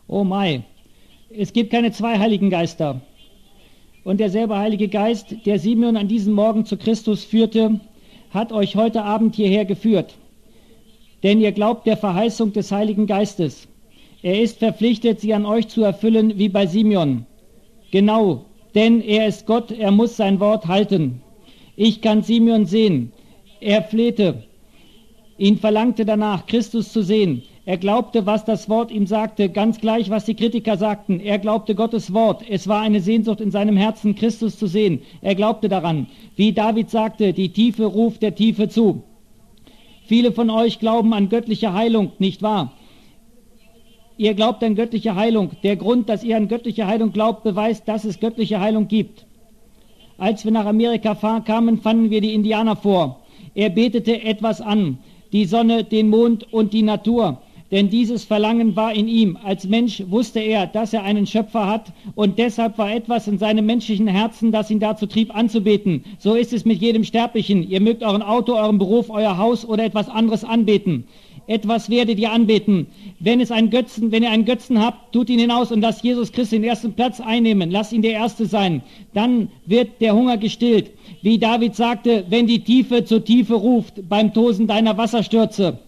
Oh mein, es gibt keine zwei Heiligen Geister. Und derselbe Heilige Geist, der Simeon an diesem Morgen zu Christus führte, hat euch heute Abend hierher geführt. Denn ihr glaubt der Verheißung des Heiligen Geistes. Er ist verpflichtet, sie an euch zu erfüllen, wie bei Simeon. Genau, denn er ist Gott, er muss sein Wort halten. Ich kann Simeon sehen. Er flehte. Ihn verlangte danach, Christus zu sehen. Er glaubte, was das Wort ihm sagte, ganz gleich, was die Kritiker sagten. Er glaubte Gottes Wort. Es war eine Sehnsucht in seinem Herzen, Christus zu sehen. Er glaubte daran. Wie David sagte, die Tiefe ruft der Tiefe zu. Viele von euch glauben an göttliche Heilung, nicht wahr? Ihr glaubt an göttliche Heilung. Der Grund, dass ihr an göttliche Heilung glaubt, beweist, dass es göttliche Heilung gibt. Als wir nach Amerika kamen, fanden wir die Indianer vor. Er betete etwas an, die Sonne, den Mond und die Natur. Denn dieses Verlangen war in ihm. Als Mensch wusste er, dass er einen Schöpfer hat und deshalb war etwas in seinem menschlichen Herzen, das ihn dazu trieb, anzubeten. So ist es mit jedem Sterblichen. Ihr mögt euren Auto, euren Beruf, euer Haus oder etwas anderes anbeten. Etwas werdet ihr anbeten. Wenn ihr einen Götzen habt, tut ihn hinaus und lasst Jesus Christus den ersten Platz einnehmen. Lasst ihn der Erste sein. Dann wird der Hunger gestillt. Wie David sagte, wenn die Tiefe zur Tiefe ruft, beim Tosen deiner Wasserstürze.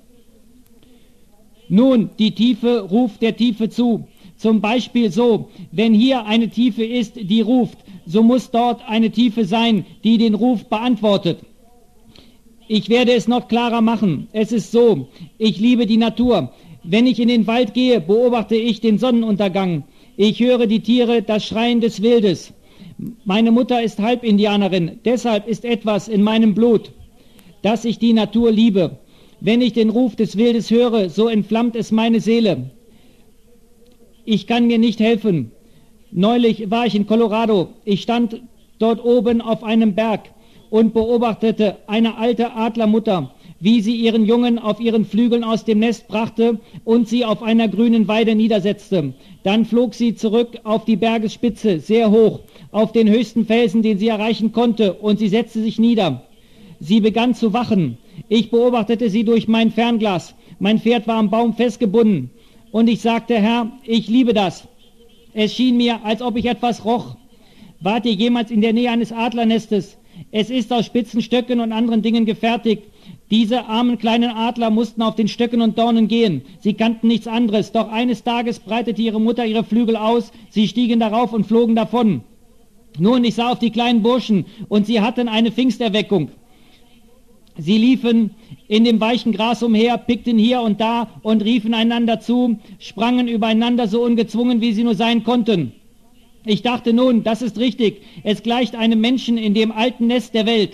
Nun, die Tiefe ruft der Tiefe zu. Zum Beispiel so, wenn hier eine Tiefe ist, die ruft, so muss dort eine Tiefe sein, die den Ruf beantwortet. Ich werde es noch klarer machen. Es ist so, ich liebe die Natur. Wenn ich in den Wald gehe, beobachte ich den Sonnenuntergang. Ich höre die Tiere, das Schreien des Wildes. Meine Mutter ist Halbindianerin, deshalb ist etwas in meinem Blut, dass ich die Natur liebe. Wenn ich den Ruf des Wildes höre, so entflammt es meine Seele. Ich kann mir nicht helfen. Neulich war ich in Colorado. Ich stand dort oben auf einem Berg und beobachtete eine alte Adlermutter, wie sie ihren Jungen auf ihren Flügeln aus dem Nest brachte und sie auf einer grünen Weide niedersetzte. Dann flog sie zurück auf die Bergesspitze, sehr hoch, auf den höchsten Felsen, den sie erreichen konnte, und sie setzte sich nieder. Sie begann zu wachen. Ich beobachtete sie durch mein Fernglas. Mein Pferd war am Baum festgebunden. Und ich sagte, Herr, ich liebe das. Es schien mir, als ob ich etwas roch. Wart ihr jemals in der Nähe eines Adlernestes? Es ist aus spitzen Stöcken und anderen Dingen gefertigt. Diese armen kleinen Adler mussten auf den Stöcken und Dornen gehen. Sie kannten nichts anderes. Doch eines Tages breitete ihre Mutter ihre Flügel aus. Sie stiegen darauf und flogen davon. Nun, ich sah auf die kleinen Burschen und sie hatten eine Pfingsterweckung. Sie liefen in dem weichen Gras umher, pickten hier und da und riefen einander zu, sprangen übereinander so ungezwungen, wie sie nur sein konnten. Ich dachte nun, das ist richtig, es gleicht einem Menschen in dem alten Nest der Welt.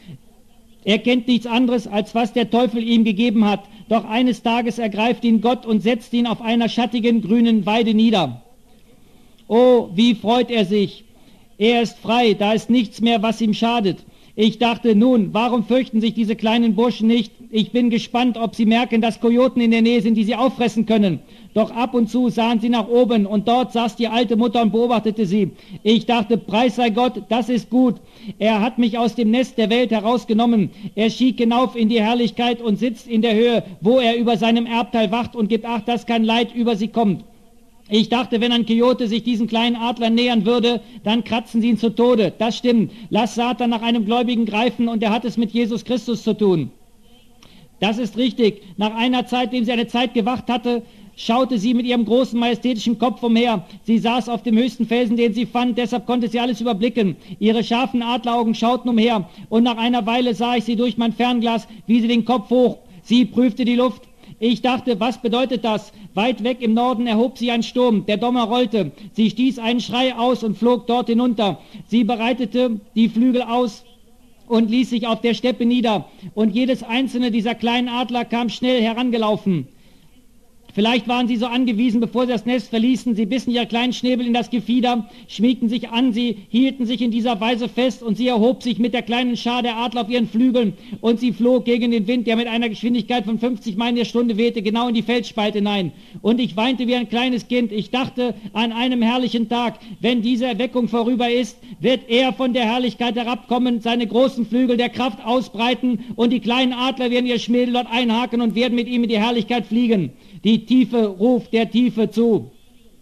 Er kennt nichts anderes, als was der Teufel ihm gegeben hat, doch eines Tages ergreift ihn Gott und setzt ihn auf einer schattigen grünen Weide nieder. Oh, wie freut er sich! Er ist frei, da ist nichts mehr, was ihm schadet. Ich dachte, nun, warum fürchten sich diese kleinen Burschen nicht? Ich bin gespannt, ob sie merken, dass Kojoten in der Nähe sind, die sie auffressen können. Doch ab und zu sahen sie nach oben und dort saß die alte Mutter und beobachtete sie. Ich dachte, Preis sei Gott, das ist gut. Er hat mich aus dem Nest der Welt herausgenommen. Er stieg hinauf in die Herrlichkeit und sitzt in der Höhe, wo er über seinem Erbteil wacht und gibt Acht, dass kein Leid über sie kommt. Ich dachte, wenn ein Kojote sich diesen kleinen Adlern nähern würde, dann kratzen sie ihn zu Tode. Das stimmt. Lass Satan nach einem Gläubigen greifen und er hat es mit Jesus Christus zu tun. Das ist richtig. Nach einer Zeit, dem sie eine Zeit gewacht hatte, schaute sie mit ihrem großen majestätischen Kopf umher. Sie saß auf dem höchsten Felsen, den sie fand, deshalb konnte sie alles überblicken. Ihre scharfen Adleraugen schauten umher und nach einer Weile sah ich sie durch mein Fernglas, wie sie den Kopf hoch. Sie prüfte die Luft. Ich dachte, was bedeutet das? Weit weg im Norden erhob sich ein Sturm, der Donner rollte. Sie stieß einen Schrei aus und flog dort hinunter. Sie breitete die Flügel aus und ließ sich auf der Steppe nieder. Und jedes einzelne dieser kleinen Adler kam schnell herangelaufen. Vielleicht waren sie so angewiesen, bevor sie das Nest verließen. Sie bissen ihre kleinen Schnäbel in das Gefieder, schmiegten sich an, sie hielten sich in dieser Weise fest und sie erhob sich mit der kleinen Schar der Adler auf ihren Flügeln und sie flog gegen den Wind, der mit einer Geschwindigkeit von 50 Meilen der Stunde wehte, genau in die Felsspalte hinein. Und ich weinte wie ein kleines Kind. Ich dachte an einem herrlichen Tag, wenn diese Erweckung vorüber ist, wird er von der Herrlichkeit herabkommen, seine großen Flügel der Kraft ausbreiten und die kleinen Adler werden ihr Schmädel dort einhaken und werden mit ihm in die Herrlichkeit fliegen. Die Tiefe ruft der Tiefe zu.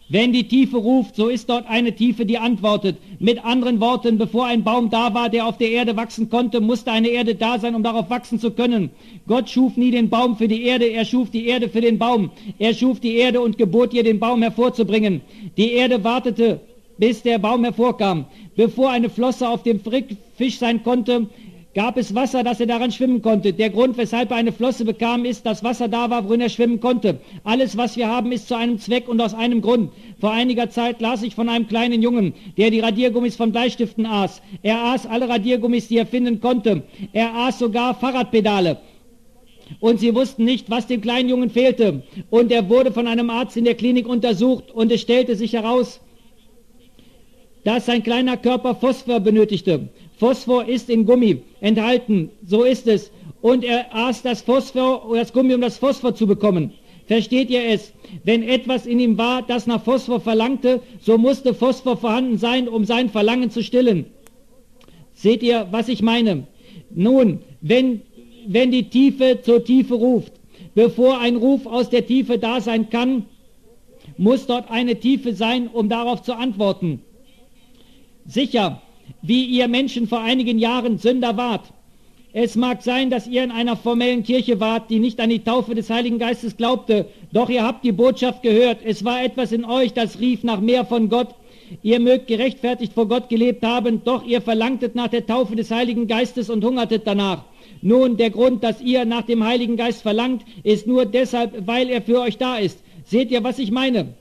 Wenn die Tiefe ruft, so ist dort eine Tiefe, die antwortet. Mit anderen Worten, bevor ein Baum da war, der auf der Erde wachsen konnte, musste eine Erde da sein, um darauf wachsen zu können. Gott schuf nie den Baum für die Erde, er schuf die Erde für den Baum. Er schuf die Erde und gebot ihr, den Baum hervorzubringen. Die Erde wartete, bis der Baum hervorkam. Bevor eine Flosse auf dem Fisch sein konnte, gab es Wasser, dass er daran schwimmen konnte. Der Grund, weshalb er eine Flosse bekam, ist, dass Wasser da war, worin er schwimmen konnte. Alles, was wir haben, ist zu einem Zweck und aus einem Grund. Vor einiger Zeit las ich von einem kleinen Jungen, der die Radiergummis von Bleistiften aß. Er aß alle Radiergummis, die er finden konnte. Er aß sogar Fahrradpedale. Und sie wussten nicht, was dem kleinen Jungen fehlte. Und er wurde von einem Arzt in der Klinik untersucht und es stellte sich heraus, dass sein kleiner Körper Phosphor benötigte. Phosphor ist in Gummi enthalten, so ist es. Und er aß das Gummi, um das Phosphor zu bekommen. Versteht ihr es? Wenn etwas in ihm war, das nach Phosphor verlangte, so musste Phosphor vorhanden sein, um sein Verlangen zu stillen. Seht ihr, was ich meine? Nun, wenn die Tiefe zur Tiefe ruft, bevor ein Ruf aus der Tiefe da sein kann, muss dort eine Tiefe sein, um darauf zu antworten. Sicher, wie ihr Menschen vor einigen Jahren Sünder wart. Es mag sein, dass ihr in einer formellen Kirche wart, die nicht an die Taufe des Heiligen Geistes glaubte, doch ihr habt die Botschaft gehört. Es war etwas in euch, das rief nach mehr von Gott. Ihr mögt gerechtfertigt vor Gott gelebt haben, doch ihr verlangtet nach der Taufe des Heiligen Geistes und hungertet danach. Nun, der Grund, dass ihr nach dem Heiligen Geist verlangt, ist nur deshalb, weil er für euch da ist. Seht ihr, was ich meine?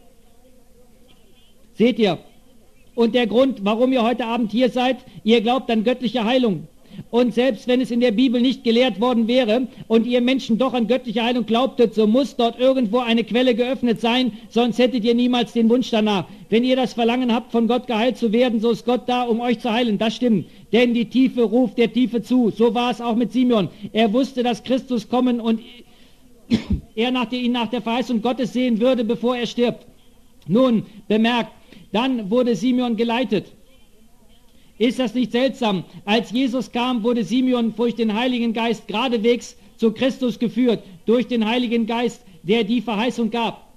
Seht ihr? Und der Grund, warum ihr heute Abend hier seid, ihr glaubt an göttliche Heilung. Und selbst wenn es in der Bibel nicht gelehrt worden wäre und ihr Menschen doch an göttliche Heilung glaubtet, so muss dort irgendwo eine Quelle geöffnet sein, sonst hättet ihr niemals den Wunsch danach. Wenn ihr das Verlangen habt, von Gott geheilt zu werden, so ist Gott da, um euch zu heilen. Das stimmt. Denn die Tiefe ruft der Tiefe zu. So war es auch mit Simeon. Er wusste, dass Christus kommen und er ihn nach der Verheißung Gottes sehen würde, bevor er stirbt. Nun, bemerkt, dann wurde Simeon geleitet. Ist das nicht seltsam? Als Jesus kam, wurde Simeon durch den Heiligen Geist geradewegs zu Christus geführt, durch den Heiligen Geist, der die Verheißung gab.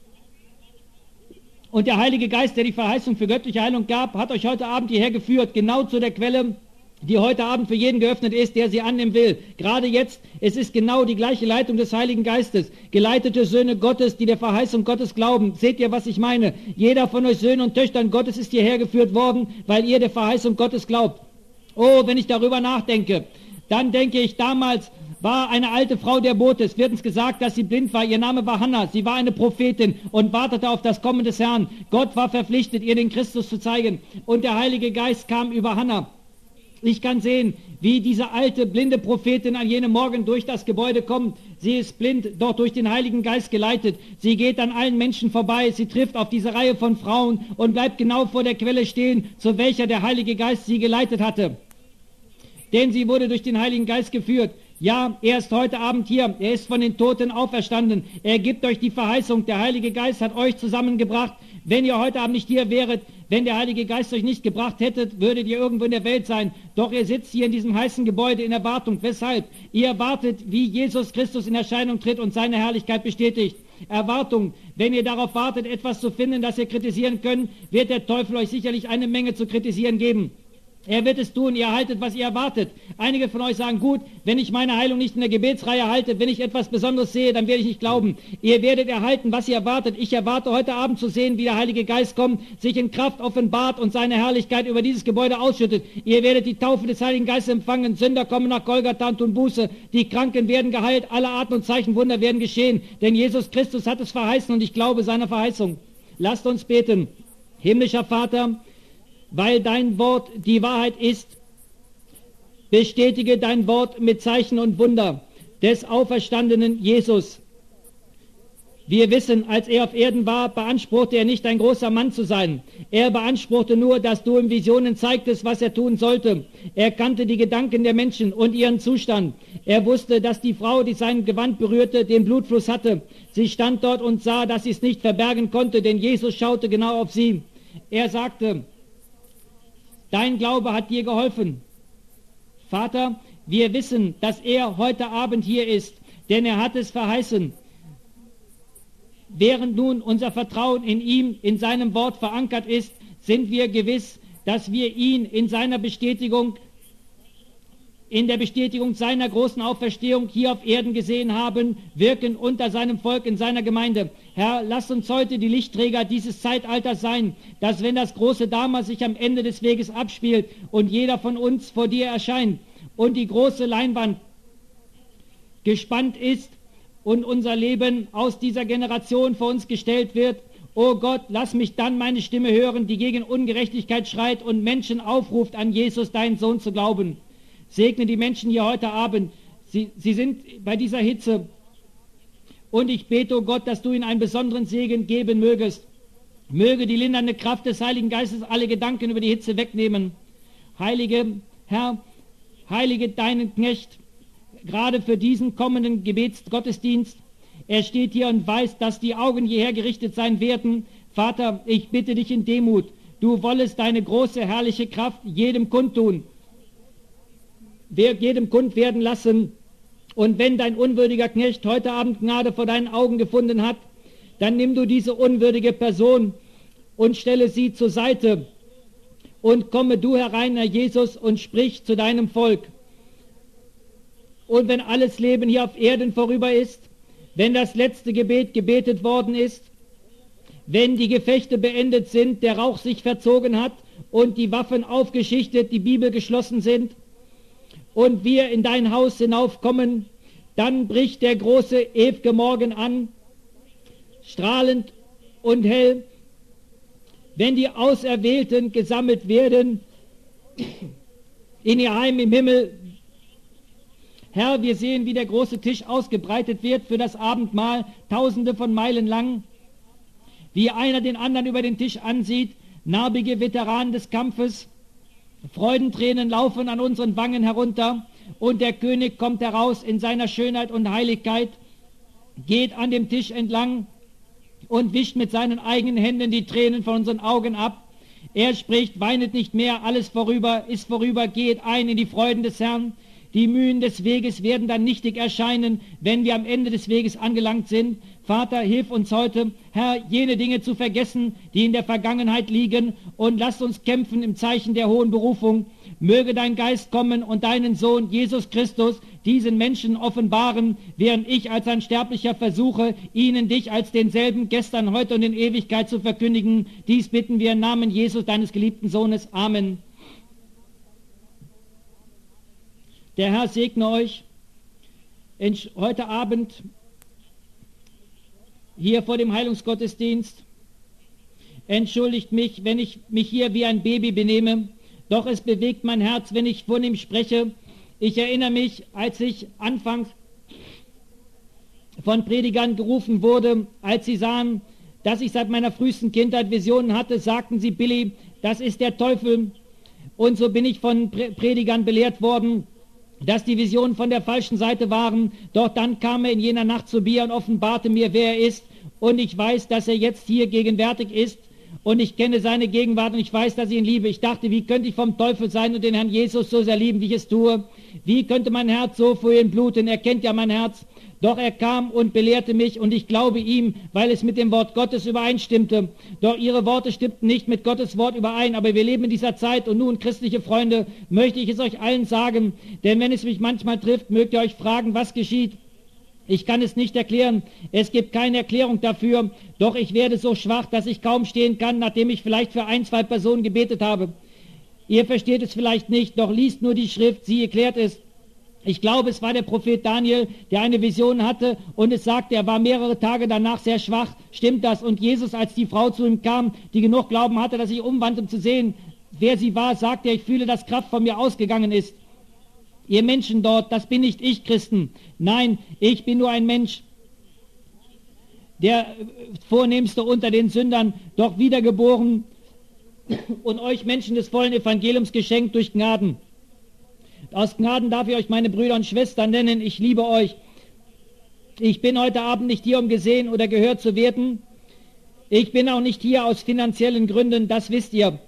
Und der Heilige Geist, der die Verheißung für göttliche Heilung gab, hat euch heute Abend hierher geführt, genau zu der Quelle, die heute Abend für jeden geöffnet ist, der sie annehmen will. Gerade jetzt, es ist genau die gleiche Leitung des Heiligen Geistes. Geleitete Söhne Gottes, die der Verheißung Gottes glauben. Seht ihr, was ich meine? Jeder von euch Söhnen und Töchtern Gottes ist hierher geführt worden, weil ihr der Verheißung Gottes glaubt. Oh, wenn ich darüber nachdenke, dann denke ich, damals war eine alte Frau der Bote. Es wird uns gesagt, dass sie blind war. Ihr Name war Hannah. Sie war eine Prophetin und wartete auf das Kommen des Herrn. Gott war verpflichtet, ihr den Christus zu zeigen. Und der Heilige Geist kam über Hannah. Ich kann sehen, wie diese alte, blinde Prophetin an jenem Morgen durch das Gebäude kommt. Sie ist blind, doch durch den Heiligen Geist geleitet. Sie geht an allen Menschen vorbei. Sie trifft auf diese Reihe von Frauen und bleibt genau vor der Quelle stehen, zu welcher der Heilige Geist sie geleitet hatte. Denn sie wurde durch den Heiligen Geist geführt. Ja, er ist heute Abend hier. Er ist von den Toten auferstanden. Er gibt euch die Verheißung. Der Heilige Geist hat euch zusammengebracht. Wenn ihr heute Abend nicht hier wäret, wenn der Heilige Geist euch nicht gebracht hättet, würdet ihr irgendwo in der Welt sein. Doch ihr sitzt hier in diesem heißen Gebäude in Erwartung. Weshalb? Ihr erwartet, wie Jesus Christus in Erscheinung tritt und seine Herrlichkeit bestätigt. Erwartung. Wenn ihr darauf wartet, etwas zu finden, das ihr kritisieren könnt, wird der Teufel euch sicherlich eine Menge zu kritisieren geben. Er wird es tun, ihr erhaltet, was ihr erwartet. Einige von euch sagen, gut, wenn ich meine Heilung nicht in der Gebetsreihe halte, wenn ich etwas Besonderes sehe, dann werde ich nicht glauben. Ihr werdet erhalten, was ihr erwartet. Ich erwarte heute Abend zu sehen, wie der Heilige Geist kommt, sich in Kraft offenbart und seine Herrlichkeit über dieses Gebäude ausschüttet. Ihr werdet die Taufe des Heiligen Geistes empfangen. Sünder kommen nach Golgatha und tun Buße. Die Kranken werden geheilt. Alle Arten und Zeichen, Wunder werden geschehen. Denn Jesus Christus hat es verheißen und ich glaube seiner Verheißung. Lasst uns beten. Himmlischer Vater, weil dein Wort die Wahrheit ist, bestätige dein Wort mit Zeichen und Wunder des auferstandenen Jesus. Wir wissen, als er auf Erden war, beanspruchte er nicht, ein großer Mann zu sein. Er beanspruchte nur, dass du ihm Visionen zeigtest, was er tun sollte. Er kannte die Gedanken der Menschen und ihren Zustand. Er wusste, dass die Frau, die sein Gewand berührte, den Blutfluss hatte. Sie stand dort und sah, dass sie es nicht verbergen konnte, denn Jesus schaute genau auf sie. Er sagte, dein Glaube hat dir geholfen. Vater, wir wissen, dass er heute Abend hier ist, denn er hat es verheißen. während nun unser Vertrauen in ihm, in seinem Wort verankert ist, sind wir gewiss, dass wir ihn in seiner Bestätigung, in der Bestätigung seiner großen Auferstehung hier auf Erden gesehen haben, wirken unter seinem Volk in seiner Gemeinde. Herr, lass uns heute die Lichtträger dieses Zeitalters sein, dass wenn das große Drama sich am Ende des Weges abspielt und jeder von uns vor dir erscheint und die große Leinwand gespannt ist und unser Leben aus dieser Generation vor uns gestellt wird, oh Gott, lass mich dann meine Stimme hören, die gegen Ungerechtigkeit schreit und Menschen aufruft, an Jesus, deinen Sohn, zu glauben. Segne die Menschen hier heute Abend. Sie sind bei dieser Hitze. Und ich bete, oh Gott, dass du ihnen einen besonderen Segen geben mögest. Möge die lindernde Kraft des Heiligen Geistes alle Gedanken über die Hitze wegnehmen. Heilige Herr, heilige deinen Knecht, gerade für diesen kommenden Gebetsgottesdienst. Er steht hier und weiß, dass die Augen hierher gerichtet sein werden. Vater, ich bitte dich in Demut, du wollest deine große, herrliche Kraft jedem kundtun, jedem kund werden lassen. Und wenn dein unwürdiger Knecht heute Abend Gnade vor deinen Augen gefunden hat, dann nimm du diese unwürdige Person und stelle sie zur Seite und komme du herein, Herr Jesus, und sprich zu deinem Volk. Und wenn alles Leben hier auf Erden vorüber ist, wenn das letzte Gebet gebetet worden ist, wenn die Gefechte beendet sind, der Rauch sich verzogen hat und die Waffen aufgeschichtet, die Bibel geschlossen sind und wir in dein Haus hinaufkommen, dann bricht der große ewige Morgen an, strahlend und hell, wenn die Auserwählten gesammelt werden in ihr Heim im Himmel. Herr, wir sehen, wie der große Tisch ausgebreitet wird für das Abendmahl, tausende von Meilen lang, wie einer den anderen über den Tisch ansieht, narbige Veteranen des Kampfes, Freudentränen laufen an unseren Wangen herunter und der König kommt heraus in seiner Schönheit und Heiligkeit, geht an dem Tisch entlang und wischt mit seinen eigenen Händen die Tränen von unseren Augen ab. Er spricht, weinet nicht mehr, alles vorüber, ist vorüber, geht ein in die Freuden des Herrn. Die Mühen des Weges werden dann nichtig erscheinen, wenn wir am Ende des Weges angelangt sind. Vater, hilf uns heute, Herr, jene Dinge zu vergessen, die in der Vergangenheit liegen, und lass uns kämpfen im Zeichen der hohen Berufung. Möge dein Geist kommen und deinen Sohn Jesus Christus diesen Menschen offenbaren, während ich als ein Sterblicher versuche, ihnen dich als denselben gestern, heute und in Ewigkeit zu verkündigen. Dies bitten wir im Namen Jesus, deines geliebten Sohnes. Amen. Der Herr segne euch heute Abend hier vor dem Heilungsgottesdienst. Entschuldigt mich, wenn ich mich hier wie ein Baby benehme, doch es bewegt mein Herz, wenn ich von ihm spreche. Ich erinnere mich, als ich anfangs von Predigern gerufen wurde, als sie sahen, dass ich seit meiner frühesten Kindheit Visionen hatte, sagten sie, Billy, das ist der Teufel. Und so bin ich von Predigern belehrt worden, dass die Visionen von der falschen Seite waren. Doch dann kam er in jener Nacht zu mir und offenbarte mir, wer er ist. Und ich weiß, dass er jetzt hier gegenwärtig ist. Und ich kenne seine Gegenwart und ich weiß, dass ich ihn liebe. Ich dachte, wie könnte ich vom Teufel sein und den Herrn Jesus so sehr lieben, wie ich es tue? Wie könnte mein Herz so für ihn bluten? Er kennt ja mein Herz. Doch er kam und belehrte mich und ich glaube ihm, weil es mit dem Wort Gottes übereinstimmte. Doch ihre Worte stimmten nicht mit Gottes Wort überein, aber wir leben in dieser Zeit und nun, christliche Freunde, möchte ich es euch allen sagen, denn wenn es mich manchmal trifft, mögt ihr euch fragen, was geschieht. Ich kann es nicht erklären, es gibt keine Erklärung dafür, doch ich werde so schwach, dass ich kaum stehen kann, nachdem ich vielleicht für 1, 2 Personen gebetet habe. Ihr versteht es vielleicht nicht, doch liest nur die Schrift, sie erklärt es. Ich glaube, es war der Prophet Daniel, der eine Vision hatte und es sagte, er war mehrere Tage danach sehr schwach. Stimmt das? Und Jesus, als die Frau zu ihm kam, die genug Glauben hatte, dass sie umwandte, um zu sehen, wer sie war, sagte er, ich fühle, dass Kraft von mir ausgegangen ist. Ihr Menschen dort, das bin nicht ich, Christen. Nein, ich bin nur ein Mensch, der Vornehmste unter den Sündern, doch wiedergeboren und euch Menschen des vollen Evangeliums geschenkt durch Gnaden. Aus Gnaden darf ich euch meine Brüder und Schwestern nennen, ich liebe euch. Ich bin heute Abend nicht hier, um gesehen oder gehört zu werden. Ich bin auch nicht hier aus finanziellen Gründen, das wisst ihr.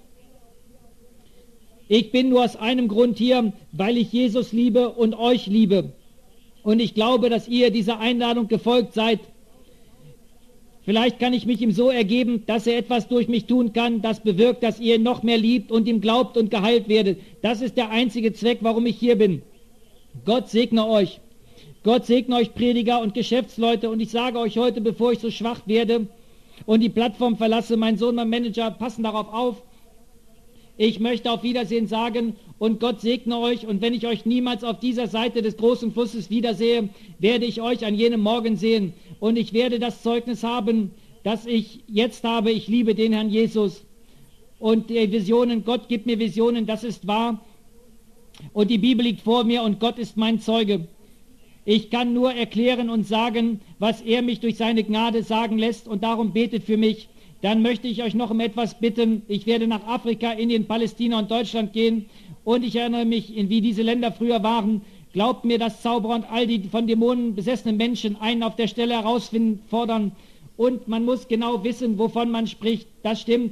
Ich bin nur aus einem Grund hier, weil ich Jesus liebe und euch liebe. Und ich glaube, dass ihr dieser Einladung gefolgt seid. Vielleicht kann ich mich ihm so ergeben, dass er etwas durch mich tun kann, das bewirkt, dass ihr ihn noch mehr liebt und ihm glaubt und geheilt werdet. Das ist der einzige Zweck, warum ich hier bin. Gott segne euch. Gott segne euch Prediger und Geschäftsleute. Und ich sage euch heute, bevor ich so schwach werde und die Plattform verlasse, mein Sohn, mein Manager, passen darauf auf. Ich möchte auf Wiedersehen sagen und Gott segne euch. Und wenn ich euch niemals auf dieser Seite des großen Flusses wiedersehe, werde ich euch an jenem Morgen sehen. Und ich werde das Zeugnis haben, das ich jetzt habe. Ich liebe den Herrn Jesus. Und die Visionen, Gott gibt mir Visionen, das ist wahr. Und die Bibel liegt vor mir und Gott ist mein Zeuge. Ich kann nur erklären und sagen, was er mich durch seine Gnade sagen lässt und darum betet für mich. Dann möchte ich euch noch um etwas bitten. Ich werde nach Afrika, Indien, Palästina und Deutschland gehen und ich erinnere mich, wie diese Länder früher waren. Glaubt mir, dass Zauberer und all die von Dämonen besessenen Menschen einen auf der Stelle herausfinden, fordern und man muss genau wissen, wovon man spricht. Das stimmt.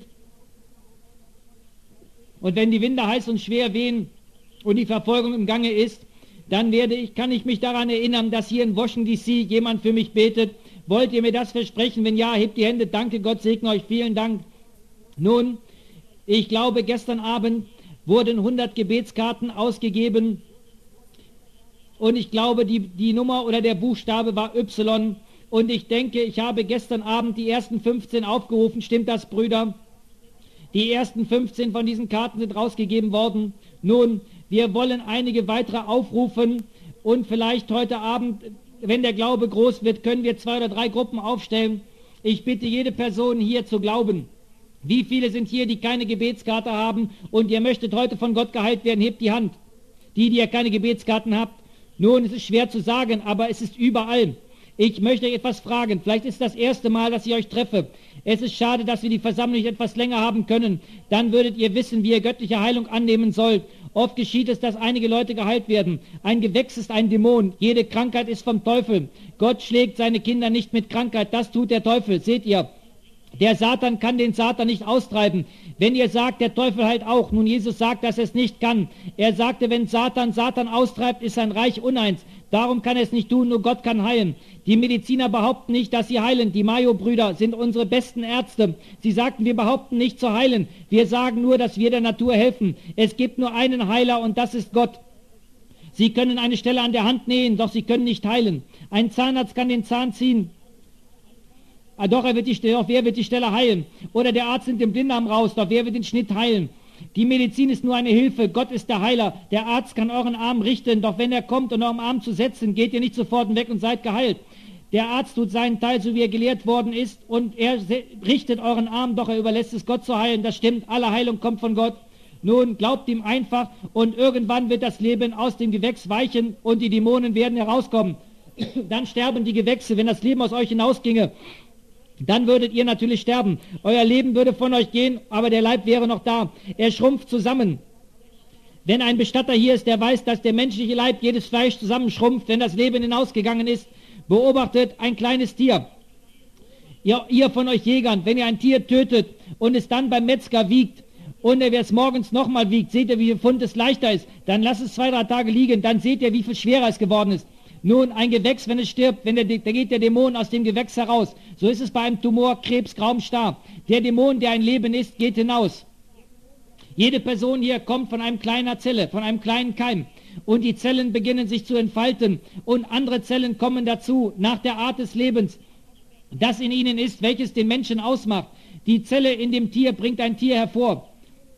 Und wenn die Winde heiß und schwer wehen und die Verfolgung im Gange ist, dann kann ich mich daran erinnern, dass hier in Washington D.C. jemand für mich betet. Wollt ihr mir das versprechen? Wenn ja, hebt die Hände. Danke, Gott segne euch. Vielen Dank. Nun, ich glaube, gestern Abend wurden 100 Gebetskarten ausgegeben. Und ich glaube, die Nummer oder der Buchstabe war Y. Und ich denke, ich habe gestern Abend die ersten 15 aufgerufen. Stimmt das, Brüder? Die ersten 15 von diesen Karten sind rausgegeben worden. Nun, wir wollen einige weitere aufrufen und vielleicht heute Abend, wenn der Glaube groß wird, können wir 2 oder 3 Gruppen aufstellen. Ich bitte jede Person hier zu glauben. Wie viele sind hier, die keine Gebetskarte haben und ihr möchtet heute von Gott geheilt werden? Hebt die Hand. Die ihr keine Gebetskarten habt. Nun, es ist schwer zu sagen, aber es ist überall. Ich möchte euch etwas fragen. Vielleicht ist das erste Mal, dass ich euch treffe. Es ist schade, dass wir die Versammlung nicht etwas länger haben können. Dann würdet ihr wissen, wie ihr göttliche Heilung annehmen sollt. Oft geschieht es, dass einige Leute geheilt werden. Ein Gewächs ist ein Dämon. Jede Krankheit ist vom Teufel. Gott schlägt seine Kinder nicht mit Krankheit. Das tut der Teufel. Seht ihr? Der Satan kann den Satan nicht austreiben. Wenn ihr sagt, der Teufel heilt auch. Nun, Jesus sagt, dass er es nicht kann. Er sagte, wenn Satan austreibt, ist sein Reich uneins. Darum kann er es nicht tun, nur Gott kann heilen. Die Mediziner behaupten nicht, dass sie heilen. Die Mayo-Brüder sind unsere besten Ärzte. Sie sagten, wir behaupten nicht zu heilen. Wir sagen nur, dass wir der Natur helfen. Es gibt nur einen Heiler und das ist Gott. Sie können eine Stelle an der Hand nähen, doch sie können nicht heilen. Ein Zahnarzt kann den Zahn ziehen. Doch wer wird die Stelle heilen? Oder der Arzt nimmt den Blinddarm raus, doch wer wird den Schnitt heilen? Die Medizin ist nur eine Hilfe, Gott ist der Heiler. Der Arzt kann euren Arm richten, doch wenn er kommt, um euren Arm zu setzen, geht ihr nicht sofort weg und seid geheilt. Der Arzt tut seinen Teil, so wie er gelehrt worden ist, und er richtet euren Arm, doch er überlässt es Gott zu heilen. Das stimmt, alle Heilung kommt von Gott. Nun, glaubt ihm einfach und irgendwann wird das Leben aus dem Gewächs weichen und die Dämonen werden herauskommen. Dann sterben die Gewächse, wenn das Leben aus euch hinausginge. Dann würdet ihr natürlich sterben. Euer Leben würde von euch gehen, aber der Leib wäre noch da. Er schrumpft zusammen. Wenn ein Bestatter hier ist, der weiß, dass der menschliche Leib jedes Fleisch zusammenschrumpft, wenn das Leben hinausgegangen ist, beobachtet ein kleines Tier. Ihr von euch Jägern, wenn ihr ein Tier tötet und es dann beim Metzger wiegt und er es morgens nochmal wiegt, seht ihr, wie viel Pfund es leichter ist. Dann lasst es 2, 3 Tage liegen, dann seht ihr, wie viel schwerer es geworden ist. Nun, ein Gewächs, wenn es stirbt, da geht der Dämon aus dem Gewächs heraus. So ist es bei einem Tumor, Krebs, Graum, Star. Der Dämon, der ein Leben ist, geht hinaus. Jede Person hier kommt von einem kleinen Zelle, von einem kleinen Keim. Und die Zellen beginnen sich zu entfalten. Und andere Zellen kommen dazu, nach der Art des Lebens, das in ihnen ist, welches den Menschen ausmacht. Die Zelle in dem Tier bringt ein Tier hervor.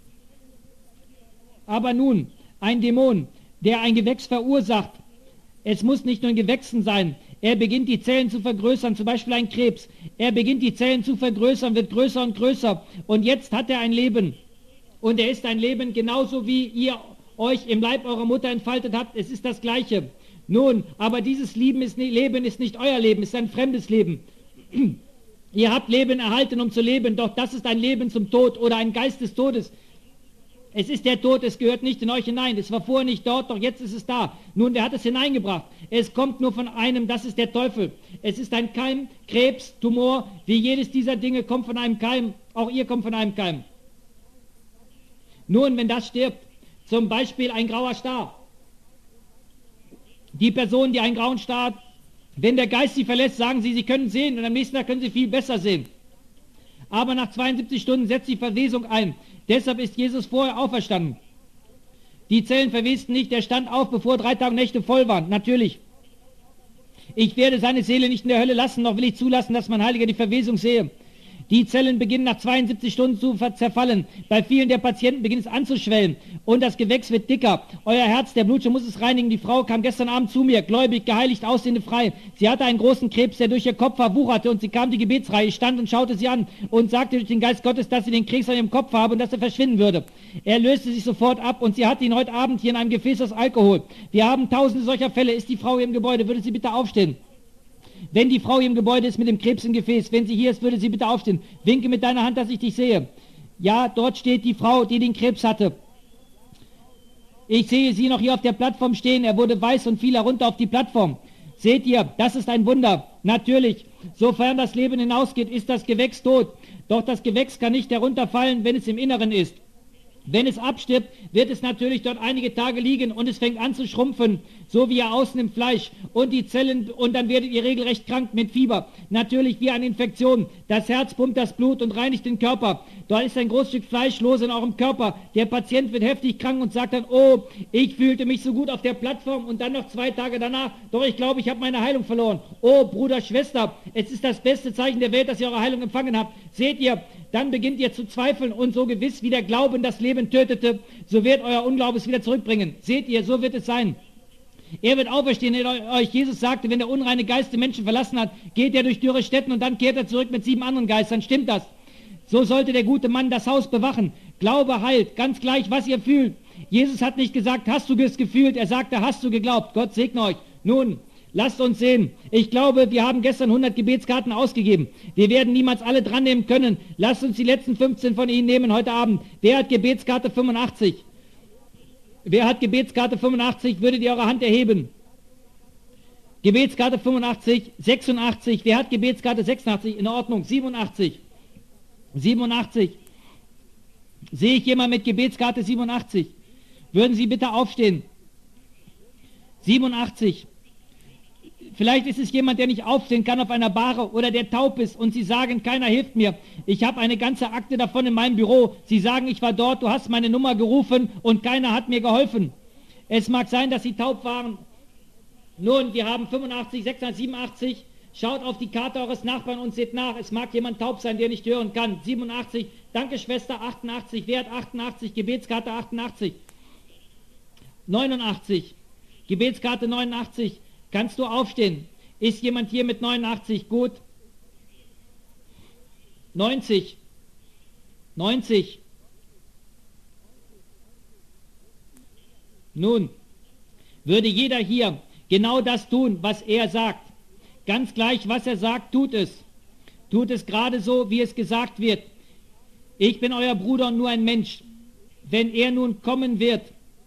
Aber nun, ein Dämon, der ein Gewächs verursacht, es muss nicht nur in Gewächsen sein. Er beginnt die Zellen zu vergrößern, zum Beispiel ein Krebs. Er beginnt die Zellen zu vergrößern, wird größer und größer. Und jetzt hat er ein Leben. Und er ist ein Leben genauso wie ihr euch im Leib eurer Mutter entfaltet habt. Es ist das Gleiche. Nun, aber dieses Leben ist nicht euer Leben, es ist ein fremdes Leben. Ihr habt Leben erhalten, um zu leben, doch das ist ein Leben zum Tod oder ein Geist des Todes. Es ist der Tod, es gehört nicht in euch hinein. Es war vorher nicht dort, doch jetzt ist es da. Nun, wer hat es hineingebracht? Es kommt nur von einem, das ist der Teufel. Es ist ein Keim, Krebs, Tumor, wie jedes dieser Dinge kommt von einem Keim. Auch ihr kommt von einem Keim. Nun, wenn das stirbt, zum Beispiel ein grauer Star. Die Person, die einen grauen Star hat, Wenn der Geist sie verlässt, sagen sie, sie können sehen und am nächsten Tag können sie viel besser sehen. Aber nach 72 Stunden setzt die Verwesung ein. Deshalb ist Jesus vorher auferstanden. Die Zellen verwesten nicht, er stand auf, bevor 3 Tage und Nächte voll waren. Natürlich. Ich werde seine Seele nicht in der Hölle lassen, noch will ich zulassen, dass mein Heiliger die Verwesung sehe. Die Zellen beginnen nach 72 Stunden zu zerfallen. Bei vielen der Patienten beginnt es anzuschwellen und das Gewächs wird dicker. Euer Herz, der Blutsche, muss es reinigen. Die Frau kam gestern Abend zu mir, gläubig, geheiligt, aussehende frei. Sie hatte einen großen Krebs, der durch ihr Kopf verwucherte und sie kam die Gebetsreihe. Ich stand und schaute sie an und sagte durch den Geist Gottes, dass sie den Krebs an ihrem Kopf habe und dass er verschwinden würde. Er löste sich sofort ab und sie hatte ihn heute Abend hier in einem Gefäß aus Alkohol. Wir haben tausende solcher Fälle. Ist die Frau hier im Gebäude? Würde sie bitte aufstehen? Wenn die Frau hier im Gebäude ist mit dem Krebs im Gefäß, wenn sie hier ist, würde sie bitte aufstehen. Winke mit deiner Hand, dass ich dich sehe. Ja, dort steht die Frau, die den Krebs hatte. Ich sehe sie noch hier auf der Plattform stehen. Er wurde weiß und fiel herunter auf die Plattform. Seht ihr, das ist ein Wunder. Natürlich, sofern das Leben hinausgeht, ist das Gewächs tot. Doch das Gewächs kann nicht herunterfallen, wenn es im Inneren ist. Wenn es abstirbt, wird es natürlich dort einige Tage liegen und es fängt an zu schrumpfen, so wie ja außen im Fleisch und die Zellen, und dann werdet ihr regelrecht krank mit Fieber. Natürlich wie eine Infektion. Das Herz pumpt das Blut und reinigt den Körper. Da ist ein großes Stück Fleisch los in eurem Körper. Der Patient wird heftig krank und sagt dann, oh, ich fühlte mich so gut auf der Plattform und dann noch 2 Tage danach, doch ich glaube, ich habe meine Heilung verloren. Oh, Bruder, Schwester, es ist das beste Zeichen der Welt, dass ihr eure Heilung empfangen habt. Seht ihr, dann beginnt ihr zu zweifeln und so gewiss wie der Glauben das Leben tötete, so wird euer Unglaube es wieder zurückbringen. Seht ihr, so wird es sein. Er wird auferstehen in euch. Jesus sagte, wenn der unreine Geist den Menschen verlassen hat, geht er durch dürre Städten und dann kehrt er zurück mit 7 anderen Geistern. Stimmt das? So sollte der gute Mann das Haus bewachen. Glaube heilt, ganz gleich, was ihr fühlt. Jesus hat nicht gesagt, hast du es gefühlt? Er sagte, hast du geglaubt? Gott segne euch. Nun, lasst uns sehen. Ich glaube, wir haben gestern 100 Gebetskarten ausgegeben. Wir werden niemals alle dran nehmen können. Lasst uns die letzten 15 von Ihnen nehmen heute Abend. Wer hat Gebetskarte 85? Wer hat Gebetskarte 85? Würdet ihr eure Hand erheben? Gebetskarte 85, 86. Wer hat Gebetskarte 86? In Ordnung. 87. 87. Sehe ich jemand mit Gebetskarte 87? Würden Sie bitte aufstehen? 87. Vielleicht ist es jemand, der nicht aufstehen kann auf einer Bahre oder der taub ist und Sie sagen, keiner hilft mir. Ich habe eine ganze Akte davon in meinem Büro. Sie sagen, ich war dort, du hast meine Nummer gerufen und keiner hat mir geholfen. Es mag sein, dass Sie taub waren. Nun, wir haben 85, 86, 87. Schaut auf die Karte eures Nachbarn und seht nach. Es mag jemand taub sein, der nicht hören kann. 87. Danke, Schwester. 88. Wer hat 88? Gebetskarte 88. 89. Gebetskarte 89. Kannst du aufstehen? Ist jemand hier mit 89? Gut. 90. 90. Nun, würde jeder hier genau das tun, was er sagt. Ganz gleich, was er sagt, tut es. Tut es gerade so, wie es gesagt wird. Ich bin euer Bruder und nur ein Mensch. Wenn er nun kommen wird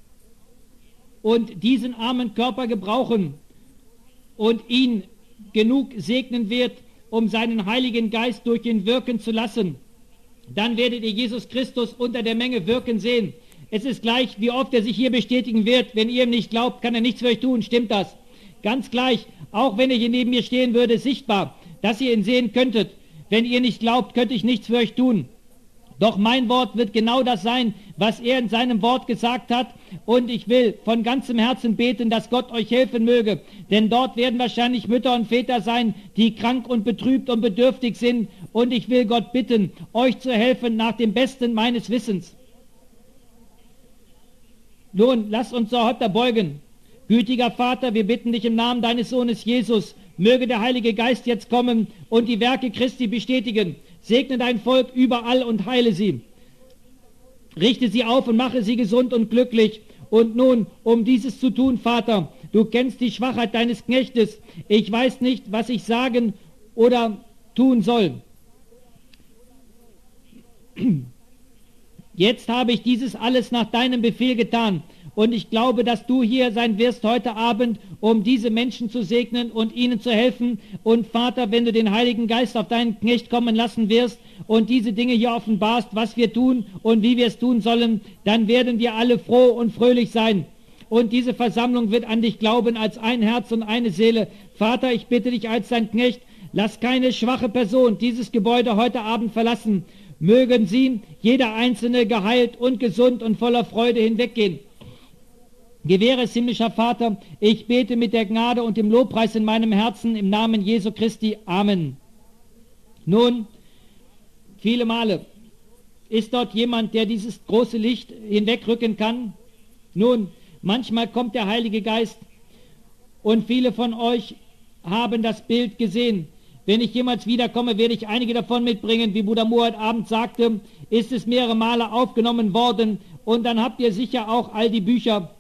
und diesen armen Körper gebrauchen und ihn genug segnen wird, um seinen Heiligen Geist durch ihn wirken zu lassen, dann werdet ihr Jesus Christus unter der Menge wirken sehen. Es ist gleich, wie oft er sich hier bestätigen wird. Wenn ihr ihm nicht glaubt, kann er nichts für euch tun. Stimmt das? Ganz gleich, auch wenn er hier neben mir stehen würde, sichtbar, dass ihr ihn sehen könntet. Wenn ihr nicht glaubt, könnte ich nichts für euch tun. Doch mein Wort wird genau das sein, was er in seinem Wort gesagt hat. Und ich will von ganzem Herzen beten, dass Gott euch helfen möge. Denn dort werden wahrscheinlich Mütter und Väter sein, die krank und betrübt und bedürftig sind. Und ich will Gott bitten, euch zu helfen nach dem Besten meines Wissens. Nun, lasst uns zur Häupter beugen. Gütiger Vater, wir bitten dich im Namen deines Sohnes Jesus, möge der Heilige Geist jetzt kommen und die Werke Christi bestätigen. Segne dein Volk überall und heile sie. Richte sie auf und mache sie gesund und glücklich. Und nun, um dieses zu tun, Vater, du kennst die Schwachheit deines Knechtes. Ich weiß nicht, was ich sagen oder tun soll. Jetzt habe ich dieses alles nach deinem Befehl getan. Und ich glaube, dass du hier sein wirst heute Abend, um diese Menschen zu segnen und ihnen zu helfen. Und Vater, wenn du den Heiligen Geist auf deinen Knecht kommen lassen wirst und diese Dinge hier offenbarst, was wir tun und wie wir es tun sollen, dann werden wir alle froh und fröhlich sein. und diese Versammlung wird an dich glauben als ein Herz und eine Seele. Vater, ich bitte dich als dein Knecht, lass keine schwache Person dieses Gebäude heute Abend verlassen. Mögen sie, jeder Einzelne, geheilt und gesund und voller Freude hinweggehen. Gewähre es, himmlischer Vater, ich bete mit der Gnade und dem Lobpreis in meinem Herzen im Namen Jesu Christi. Amen. Nun, viele Male ist dort jemand, der dieses große Licht hinwegrücken kann. Nun, manchmal kommt der Heilige Geist und viele von euch haben das Bild gesehen. Wenn ich jemals wiederkomme, werde ich einige davon mitbringen. Wie Bruder Mohr heute Abend sagte, ist es mehrere Male aufgenommen worden und dann habt ihr sicher auch all die Bücher.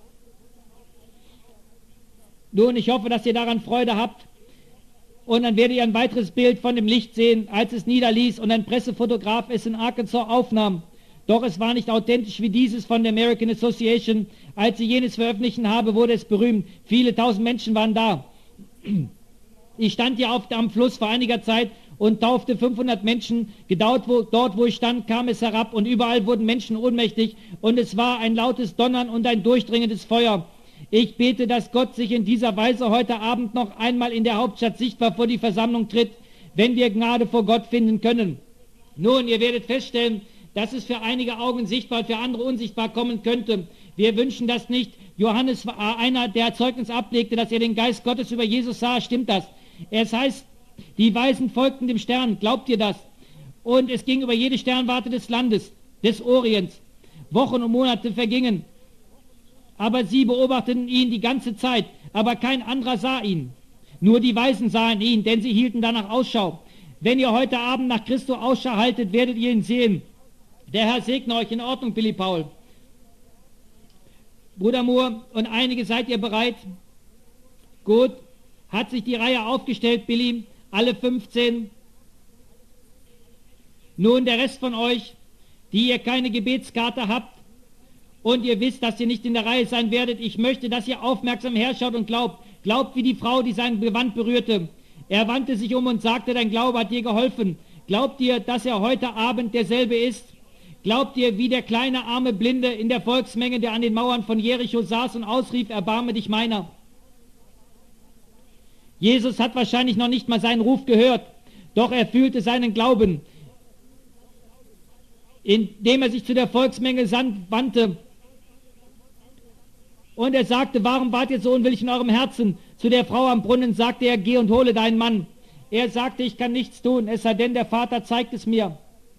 Nun, ich hoffe, dass ihr daran Freude habt. Und dann werdet ihr ein weiteres Bild von dem Licht sehen, als es niederließ und ein Pressefotograf es in Arkansas aufnahm. Doch es war nicht authentisch wie dieses von der American Association. Als sie jenes veröffentlichen habe, wurde es berühmt. Viele tausend Menschen waren da. Ich stand hier am Fluss vor einiger Zeit und taufte 500 Menschen. Dort, wo ich stand, kam es herab und überall wurden Menschen ohnmächtig und es war ein lautes Donnern und ein durchdringendes Feuer. Ich bete, dass Gott sich in dieser Weise heute Abend noch einmal in der Hauptstadt sichtbar vor die Versammlung tritt, wenn wir Gnade vor Gott finden können. Nun, ihr werdet feststellen, dass es für einige Augen sichtbar, für andere unsichtbar kommen könnte. Wir wünschen das nicht. Johannes war einer, der Zeugnis ablegte, dass er den Geist Gottes über Jesus sah. Stimmt das? Es heißt, die Weisen folgten dem Stern. Glaubt ihr das? Und es ging über jede Sternwarte des Landes, des Orients. Wochen und Monate vergingen. Aber sie beobachteten ihn die ganze Zeit, aber kein anderer sah ihn. Nur die Weisen sahen ihn, denn sie hielten danach Ausschau. Wenn ihr heute Abend nach Christus Ausschau haltet, werdet ihr ihn sehen. Der Herr segne euch. In Ordnung, Billy Paul. Bruder Moore und einige, seid ihr bereit? Gut. Hat sich die Reihe aufgestellt, Billy? Alle 15. Nun der Rest von euch, die ihr keine Gebetskarte habt, und ihr wisst, dass ihr nicht in der Reihe sein werdet. Ich möchte, dass ihr aufmerksam herschaut und glaubt. Glaubt wie die Frau, die sein Gewand berührte. Er wandte sich um und sagte, dein Glaube hat dir geholfen. Glaubt ihr, dass er heute Abend derselbe ist? Glaubt ihr, wie der kleine arme Blinde in der Volksmenge, der an den Mauern von Jericho saß und ausrief, erbarme dich meiner? Jesus hat wahrscheinlich noch nicht mal seinen Ruf gehört, doch er fühlte seinen Glauben, indem er sich zu der Volksmenge wandte. Und er sagte, warum wart ihr so unwillig in eurem Herzen? Zu der Frau am Brunnen sagte er, geh und hole deinen Mann. Er sagte, ich kann nichts tun, es sei denn, der Vater zeigt es mir.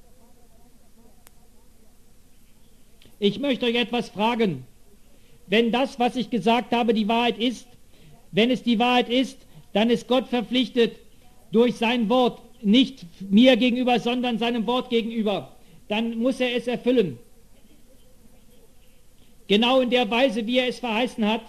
Ich möchte euch etwas fragen. Wenn das, was ich gesagt habe, die Wahrheit ist, wenn es die Wahrheit ist, dann ist Gott verpflichtet, durch sein Wort, nicht mir gegenüber, sondern seinem Wort gegenüber, dann muss er es erfüllen. Genau in der Weise, wie er es verheißen hat.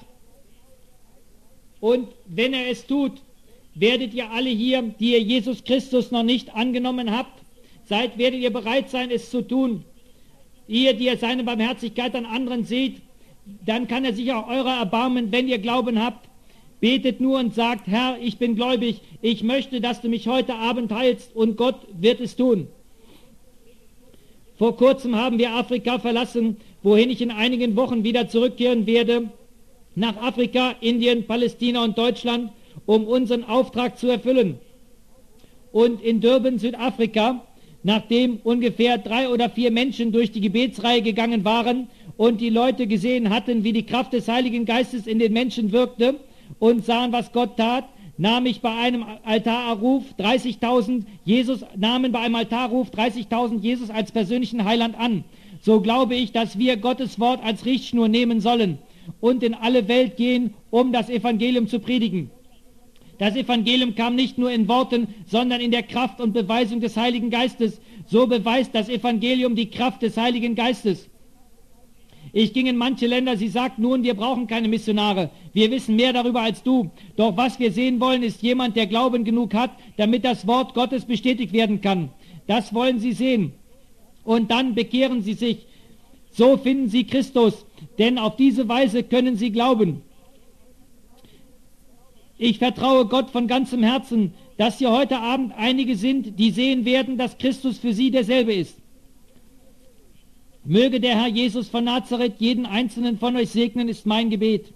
Und wenn er es tut, werdet ihr alle hier, die ihr Jesus Christus noch nicht angenommen habt, werdet ihr bereit sein, es zu tun. Ihr, die ihr seine Barmherzigkeit an anderen seht, dann kann er sich auch eurer erbarmen, wenn ihr Glauben habt. Betet nur und sagt, Herr, ich bin gläubig, ich möchte, dass du mich heute Abend heilst, und Gott wird es tun. Vor kurzem haben wir Afrika verlassen, wohin ich in einigen Wochen wieder zurückkehren werde, nach Afrika, Indien, Palästina und Deutschland, um unseren Auftrag zu erfüllen. Und in Durban, Südafrika, nachdem ungefähr 3 oder 4 Menschen durch die Gebetsreihe gegangen waren und die Leute gesehen hatten, wie die Kraft des Heiligen Geistes in den Menschen wirkte und sahen, was Gott tat, nahm ich bei einem Altarruf 30.000 Jesus als persönlichen Heiland an. So glaube ich, dass wir Gottes Wort als Richtschnur nehmen sollen und in alle Welt gehen, um das Evangelium zu predigen. Das Evangelium kam nicht nur in Worten, sondern in der Kraft und Beweisung des Heiligen Geistes. So beweist das Evangelium die Kraft des Heiligen Geistes. Ich ging in manche Länder, sie sagten nun, wir brauchen keine Missionare. Wir wissen mehr darüber als du. Doch was wir sehen wollen, ist jemand, der Glauben genug hat, damit das Wort Gottes bestätigt werden kann. Das wollen sie sehen. Und dann bekehren sie sich. So finden sie Christus, denn auf diese Weise können sie glauben. Ich vertraue Gott von ganzem Herzen, dass hier heute Abend einige sind, die sehen werden, dass Christus für sie derselbe ist. Möge der Herr Jesus von Nazareth jeden einzelnen von euch segnen, ist mein Gebet.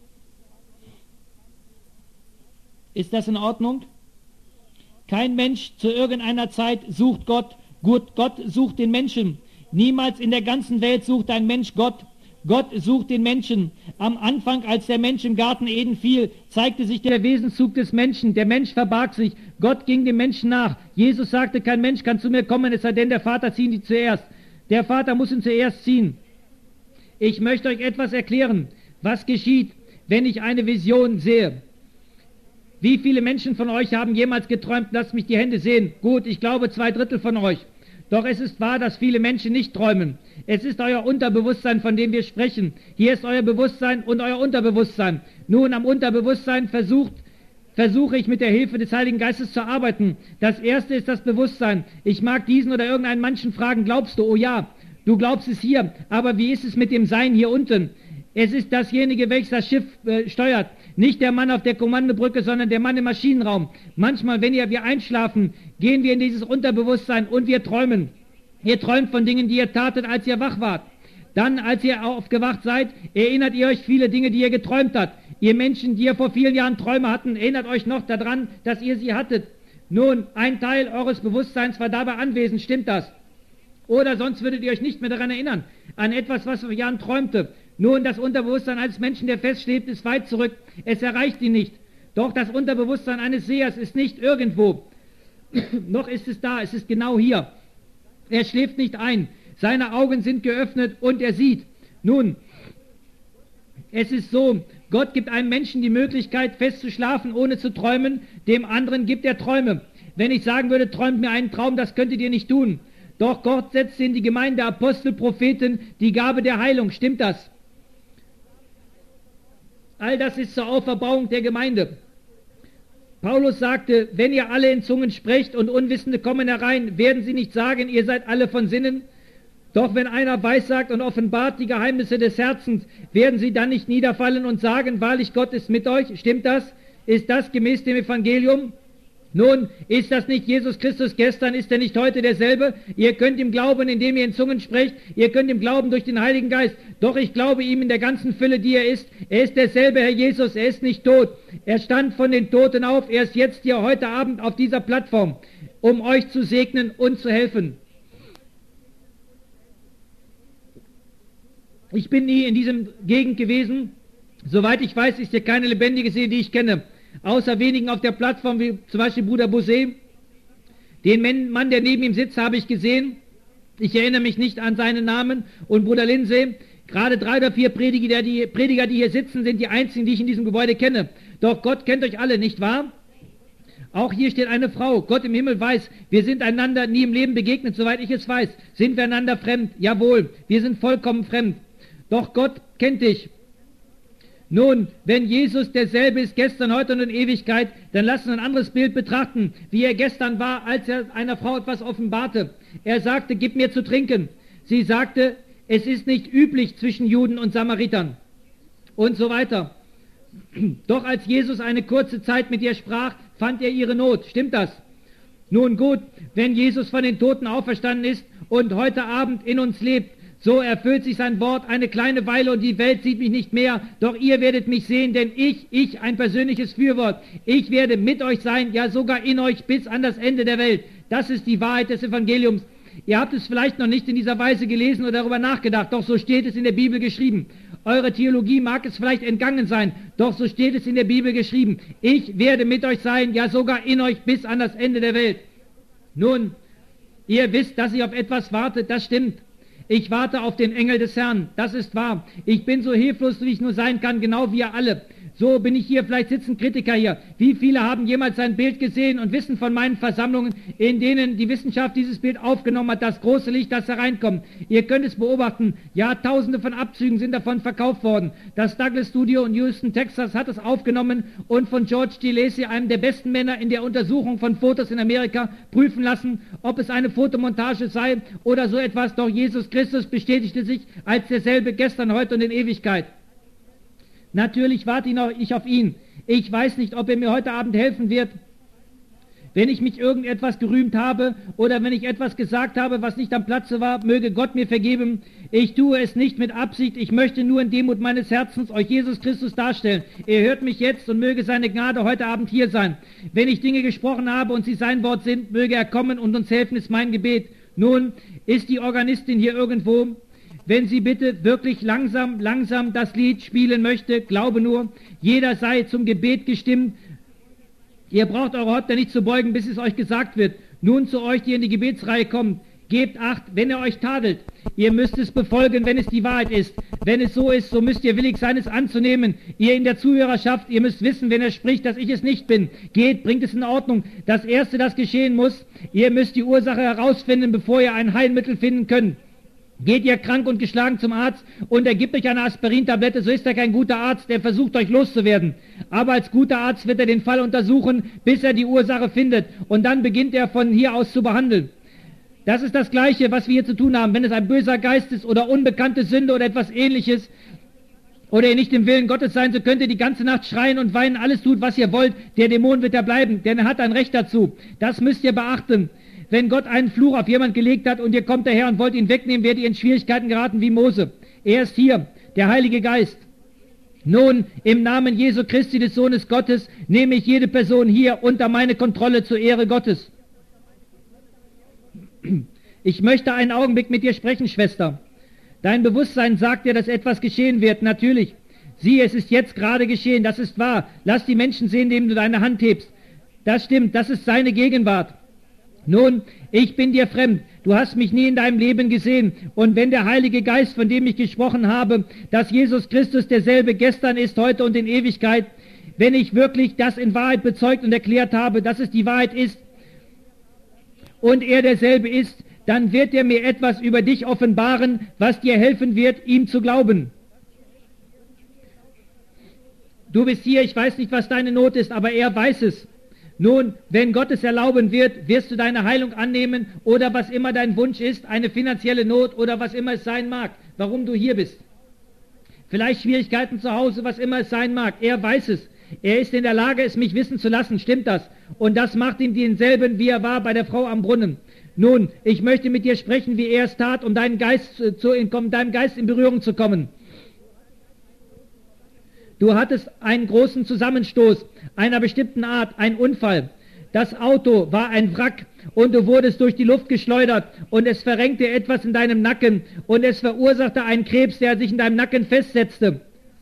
Ist das in Ordnung? Kein Mensch zu irgendeiner Zeit sucht Gott. Gott sucht den Menschen. Niemals in der ganzen Welt sucht ein Mensch Gott. Gott sucht den Menschen. Am Anfang, als der Mensch im Garten Eden fiel, zeigte sich der Wesenszug des Menschen. Der Mensch verbarg sich. Gott ging dem Menschen nach. Jesus sagte, kein Mensch kann zu mir kommen, es sei denn, der Vater zieht ihn zuerst. Der Vater muss ihn zuerst ziehen. Ich möchte euch etwas erklären. Was geschieht, wenn ich eine Vision sehe? Wie viele Menschen von euch haben jemals geträumt? Lasst mich die Hände sehen. Gut, ich glaube 2/3 von euch. Doch es ist wahr, dass viele Menschen nicht träumen. Es ist euer Unterbewusstsein, von dem wir sprechen. Hier ist euer Bewusstsein und euer Unterbewusstsein. Nun, am Unterbewusstsein versuche ich mit der Hilfe des Heiligen Geistes zu arbeiten. Das erste ist das Bewusstsein. Ich mag diesen oder irgendeinen Menschen fragen, glaubst du? Oh ja, du glaubst es hier. Aber wie ist es mit dem Sein hier unten? Es ist dasjenige, welches das Schiff steuert. Nicht der Mann auf der Kommandobrücke, sondern der Mann im Maschinenraum. Manchmal, wenn wir einschlafen, gehen wir in dieses Unterbewusstsein und wir träumen. Ihr träumt von Dingen, die ihr tatet, als ihr wach wart. Dann, als ihr aufgewacht seid, erinnert ihr euch viele Dinge, die ihr geträumt habt. Ihr Menschen, die ihr vor vielen Jahren Träume hatten, erinnert euch noch daran, dass ihr sie hattet. Nun, ein Teil eures Bewusstseins war dabei anwesend, stimmt das? Oder sonst würdet ihr euch nicht mehr daran erinnern, an etwas, was vor Jahren träumte. Nun, das Unterbewusstsein eines Menschen, der festschläft, ist weit zurück. Es erreicht ihn nicht. Doch das Unterbewusstsein eines Sehers ist nicht irgendwo. Noch ist es da, es ist genau hier. Er schläft nicht ein. Seine Augen sind geöffnet und er sieht. Nun, es ist so, Gott gibt einem Menschen die Möglichkeit, fest zu schlafen, ohne zu träumen. Dem anderen gibt er Träume. Wenn ich sagen würde, träumt mir einen Traum, das könntet ihr nicht tun. Doch Gott setzt in die Gemeinde Apostel, Propheten die Gabe der Heilung. Stimmt das? All das ist zur Auferbauung der Gemeinde. Paulus sagte, wenn ihr alle in Zungen sprecht und Unwissende kommen herein, werden sie nicht sagen, ihr seid alle von Sinnen. Doch wenn einer weissagt und offenbart die Geheimnisse des Herzens, werden sie dann nicht niederfallen und sagen, wahrlich Gott ist mit euch. Stimmt das? Ist das gemäß dem Evangelium? Nun, ist das nicht Jesus Christus gestern, ist er nicht heute derselbe? Ihr könnt ihm glauben, indem ihr in Zungen sprecht, ihr könnt ihm glauben durch den Heiligen Geist. Doch ich glaube ihm in der ganzen Fülle, die er ist. Er ist derselbe Herr Jesus, er ist nicht tot. Er stand von den Toten auf, er ist jetzt hier heute Abend auf dieser Plattform, um euch zu segnen und zu helfen. Ich bin nie in diesem Gegend gewesen. Soweit ich weiß, ist hier keine lebendige Seele, die ich kenne. Außer wenigen auf der Plattform, wie zum Beispiel Bruder Bosé. Den Mann, der neben ihm sitzt, habe ich gesehen. Ich erinnere mich nicht an seinen Namen. Und Bruder Lindsay, gerade 3 oder 4 Prediger, die hier sitzen, sind die einzigen, die ich in diesem Gebäude kenne. Doch Gott kennt euch alle, nicht wahr? Auch hier steht eine Frau. Gott im Himmel weiß, wir sind einander nie im Leben begegnet, soweit ich es weiß. Sind wir einander fremd? Jawohl, wir sind vollkommen fremd. Doch Gott kennt dich. Nun, wenn Jesus derselbe ist, gestern, heute und in Ewigkeit, dann lass uns ein anderes Bild betrachten, wie er gestern war, als er einer Frau etwas offenbarte. Er sagte, gib mir zu trinken. Sie sagte, es ist nicht üblich zwischen Juden und Samaritern. Und so weiter. Doch als Jesus eine kurze Zeit mit ihr sprach, fand er ihre Not. Stimmt das? Nun gut, wenn Jesus von den Toten auferstanden ist und heute Abend in uns lebt, so erfüllt sich sein Wort eine kleine Weile und die Welt sieht mich nicht mehr, doch ihr werdet mich sehen, denn ich, ein persönliches Fürwort, ich werde mit euch sein, ja sogar in euch bis an das Ende der Welt. Das ist die Wahrheit des Evangeliums. Ihr habt es vielleicht noch nicht in dieser Weise gelesen oder darüber nachgedacht, doch so steht es in der Bibel geschrieben. Eure Theologie mag es vielleicht entgangen sein, doch so steht es in der Bibel geschrieben. Ich werde mit euch sein, ja sogar in euch bis an das Ende der Welt. Nun, ihr wisst, dass ihr auf etwas wartet, das stimmt. Ich warte auf den Engel des Herrn, das ist wahr. Ich bin so hilflos, wie ich nur sein kann, genau wie ihr alle. So bin ich hier, vielleicht sitzen Kritiker hier. Wie viele haben jemals ein Bild gesehen und wissen von meinen Versammlungen, in denen die Wissenschaft dieses Bild aufgenommen hat, das große Licht, das hereinkommt. Ihr könnt es beobachten. Ja, tausende von Abzügen sind davon verkauft worden. Das Douglas Studio in Houston, Texas hat es aufgenommen und von George D. Lacey, einem der besten Männer in der Untersuchung von Fotos in Amerika, prüfen lassen, ob es eine Fotomontage sei oder so etwas. Doch Jesus Christus bestätigte sich als derselbe gestern, heute und in Ewigkeit. Natürlich warte ich auf ihn. Ich weiß nicht, ob er mir heute Abend helfen wird. Wenn ich mich irgendetwas gerühmt habe oder wenn ich etwas gesagt habe, was nicht am Platze war, möge Gott mir vergeben. Ich tue es nicht mit Absicht, ich möchte nur in Demut meines Herzens euch Jesus Christus darstellen. Er hört mich jetzt und möge seine Gnade heute Abend hier sein. Wenn ich Dinge gesprochen habe und sie sein Wort sind, möge er kommen und uns helfen, ist mein Gebet. Nun ist die Organistin hier irgendwo. Wenn sie bitte wirklich langsam das Lied spielen möchte, glaube nur, jeder sei zum Gebet gestimmt. Ihr braucht eure Häupter nicht zu beugen, bis es euch gesagt wird. Nun zu euch, die in die Gebetsreihe kommt. Gebt Acht, wenn er euch tadelt. Ihr müsst es befolgen, wenn es die Wahrheit ist. Wenn es so ist, so müsst ihr willig sein, es anzunehmen. Ihr in der Zuhörerschaft, ihr müsst wissen, wenn er spricht, dass ich es nicht bin. Geht, bringt es in Ordnung. Das Erste, das geschehen muss, ihr müsst die Ursache herausfinden, bevor ihr ein Heilmittel finden könnt. Geht ihr krank und geschlagen zum Arzt und er gibt euch eine Aspirintablette, so ist er kein guter Arzt, der versucht euch loszuwerden. Aber als guter Arzt wird er den Fall untersuchen, bis er die Ursache findet und dann beginnt er von hier aus zu behandeln. Das ist das Gleiche, was wir hier zu tun haben. Wenn es ein böser Geist ist oder unbekannte Sünde oder etwas Ähnliches oder ihr nicht im Willen Gottes seid, so könnt ihr die ganze Nacht schreien und weinen, alles tut, was ihr wollt. Der Dämon wird da bleiben, denn er hat ein Recht dazu. Das müsst ihr beachten. Wenn Gott einen Fluch auf jemand gelegt hat und ihr kommt daher und wollt ihn wegnehmen, werdet ihr in Schwierigkeiten geraten wie Mose. Er ist hier, der Heilige Geist. Nun, im Namen Jesu Christi, des Sohnes Gottes, nehme ich jede Person hier unter meine Kontrolle zur Ehre Gottes. Ich möchte einen Augenblick mit dir sprechen, Schwester. Dein Bewusstsein sagt dir, dass etwas geschehen wird, natürlich. Sieh, es ist jetzt gerade geschehen, das ist wahr. Lass die Menschen sehen, indem du deine Hand hebst. Das stimmt, das ist seine Gegenwart. Nun, ich bin dir fremd, du hast mich nie in deinem Leben gesehen, und wenn der Heilige Geist, von dem ich gesprochen habe, dass Jesus Christus derselbe gestern ist, heute und in Ewigkeit, wenn ich wirklich das in Wahrheit bezeugt und erklärt habe, dass es die Wahrheit ist und er derselbe ist, dann wird er mir etwas über dich offenbaren, was dir helfen wird, ihm zu glauben. Du bist hier, ich weiß nicht, was deine Not ist, aber er weiß es. Nun, wenn Gott es erlauben wird, wirst du deine Heilung annehmen oder was immer dein Wunsch ist, eine finanzielle Not oder was immer es sein mag, warum du hier bist. Vielleicht Schwierigkeiten zu Hause, was immer es sein mag. Er weiß es. Er ist in der Lage, es mich wissen zu lassen. Stimmt das? Und das macht ihm denselben, wie er war bei der Frau am Brunnen. Nun, ich möchte mit dir sprechen, wie er es tat, um deinem Geist in Berührung zu kommen. Du hattest einen großen Zusammenstoß einer bestimmten Art, ein Unfall. Das Auto war ein Wrack und du wurdest durch die Luft geschleudert und es verrenkte etwas in deinem Nacken und es verursachte einen Krebs, der sich in deinem Nacken festsetzte.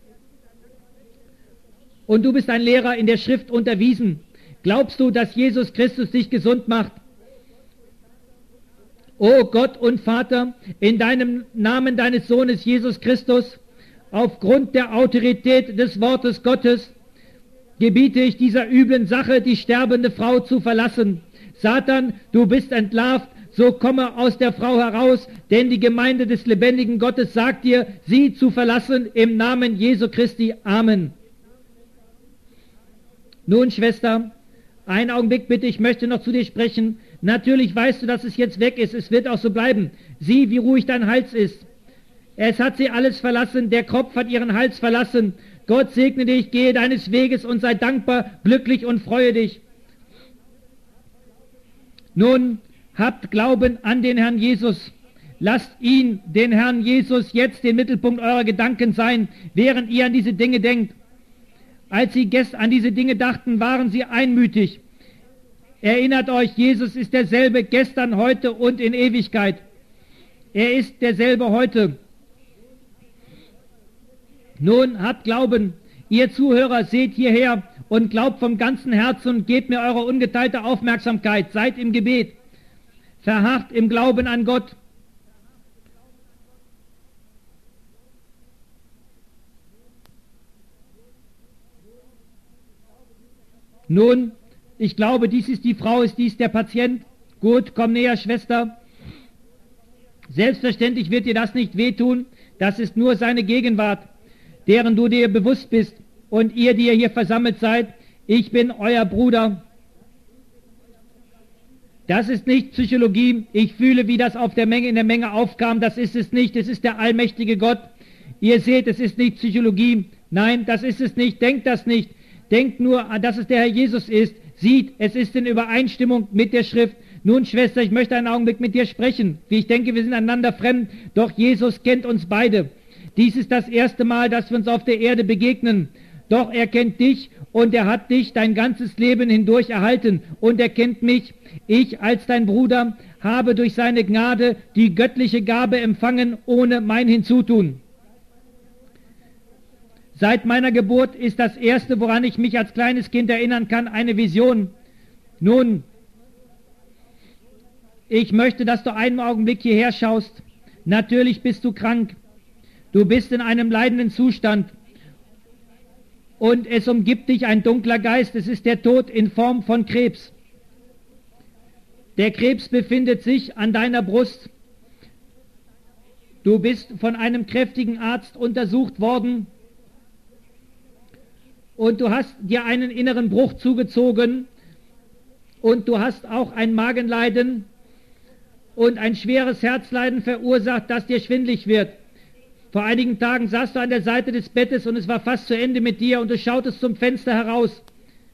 Und du bist ein Lehrer in der Schrift unterwiesen. Glaubst du, dass Jesus Christus dich gesund macht? O Gott und Vater, in deinem Namen deines Sohnes Jesus Christus, aufgrund der Autorität des Wortes Gottes, gebiete ich dieser üblen Sache, die sterbende Frau zu verlassen. Satan, du bist entlarvt, so komme aus der Frau heraus, denn die Gemeinde des lebendigen Gottes sagt dir, sie zu verlassen im Namen Jesu Christi. Amen. Nun, Schwester, einen Augenblick bitte, ich möchte noch zu dir sprechen. Natürlich weißt du, dass es jetzt weg ist, es wird auch so bleiben. Sieh, wie ruhig dein Hals ist. Es hat sie alles verlassen, der Kropf hat ihren Hals verlassen. Gott segne dich, gehe deines Weges und sei dankbar, glücklich und freue dich. Nun, habt Glauben an den Herrn Jesus. Lasst ihn, den Herrn Jesus, jetzt den Mittelpunkt eurer Gedanken sein, während ihr an diese Dinge denkt. Als sie an diese Dinge dachten, waren sie einmütig. Erinnert euch, Jesus ist derselbe gestern, heute und in Ewigkeit. Er ist derselbe heute. Nun, habt Glauben, ihr Zuhörer, seht hierher und glaubt vom ganzen Herzen und gebt mir eure ungeteilte Aufmerksamkeit. Seid im Gebet, verharrt im Glauben an Gott. Nun, ich glaube, dies ist die Frau, ist dies der Patient. Gut, komm näher, Schwester. Selbstverständlich wird dir das nicht wehtun, das ist nur seine Gegenwart, deren du dir bewusst bist, und ihr, die ihr hier versammelt seid, ich bin euer Bruder. Das ist nicht Psychologie, ich fühle, wie das in der Menge aufkam, das ist es nicht, es ist der allmächtige Gott. Ihr seht, es ist nicht Psychologie, nein, das ist es nicht, denkt das nicht, denkt nur, dass es der Herr Jesus ist. sieht, es ist in Übereinstimmung mit der Schrift. Nun, Schwester, ich möchte einen Augenblick mit dir sprechen. Wie ich denke, wir sind einander fremd, doch Jesus kennt uns beide. Dies ist das erste Mal, dass wir uns auf der Erde begegnen. Doch er kennt dich und er hat dich dein ganzes Leben hindurch erhalten und er kennt mich. Ich als dein Bruder habe durch seine Gnade die göttliche Gabe empfangen, ohne mein Hinzutun. Seit meiner Geburt ist das Erste, woran ich mich als kleines Kind erinnern kann, eine Vision. Nun, ich möchte, dass du einen Augenblick hierher schaust. Natürlich bist du krank. Du bist in einem leidenden Zustand. Und es umgibt dich ein dunkler Geist. Es ist der Tod in Form von Krebs. Der Krebs befindet sich an deiner Brust. Du bist von einem kräftigen Arzt untersucht worden. Und du hast dir einen inneren Bruch zugezogen. Und du hast auch ein Magenleiden und ein schweres Herzleiden verursacht, das dir schwindlig wird. Vor einigen Tagen saßt du an der Seite des Bettes und es war fast zu Ende mit dir und du schautest zum Fenster heraus.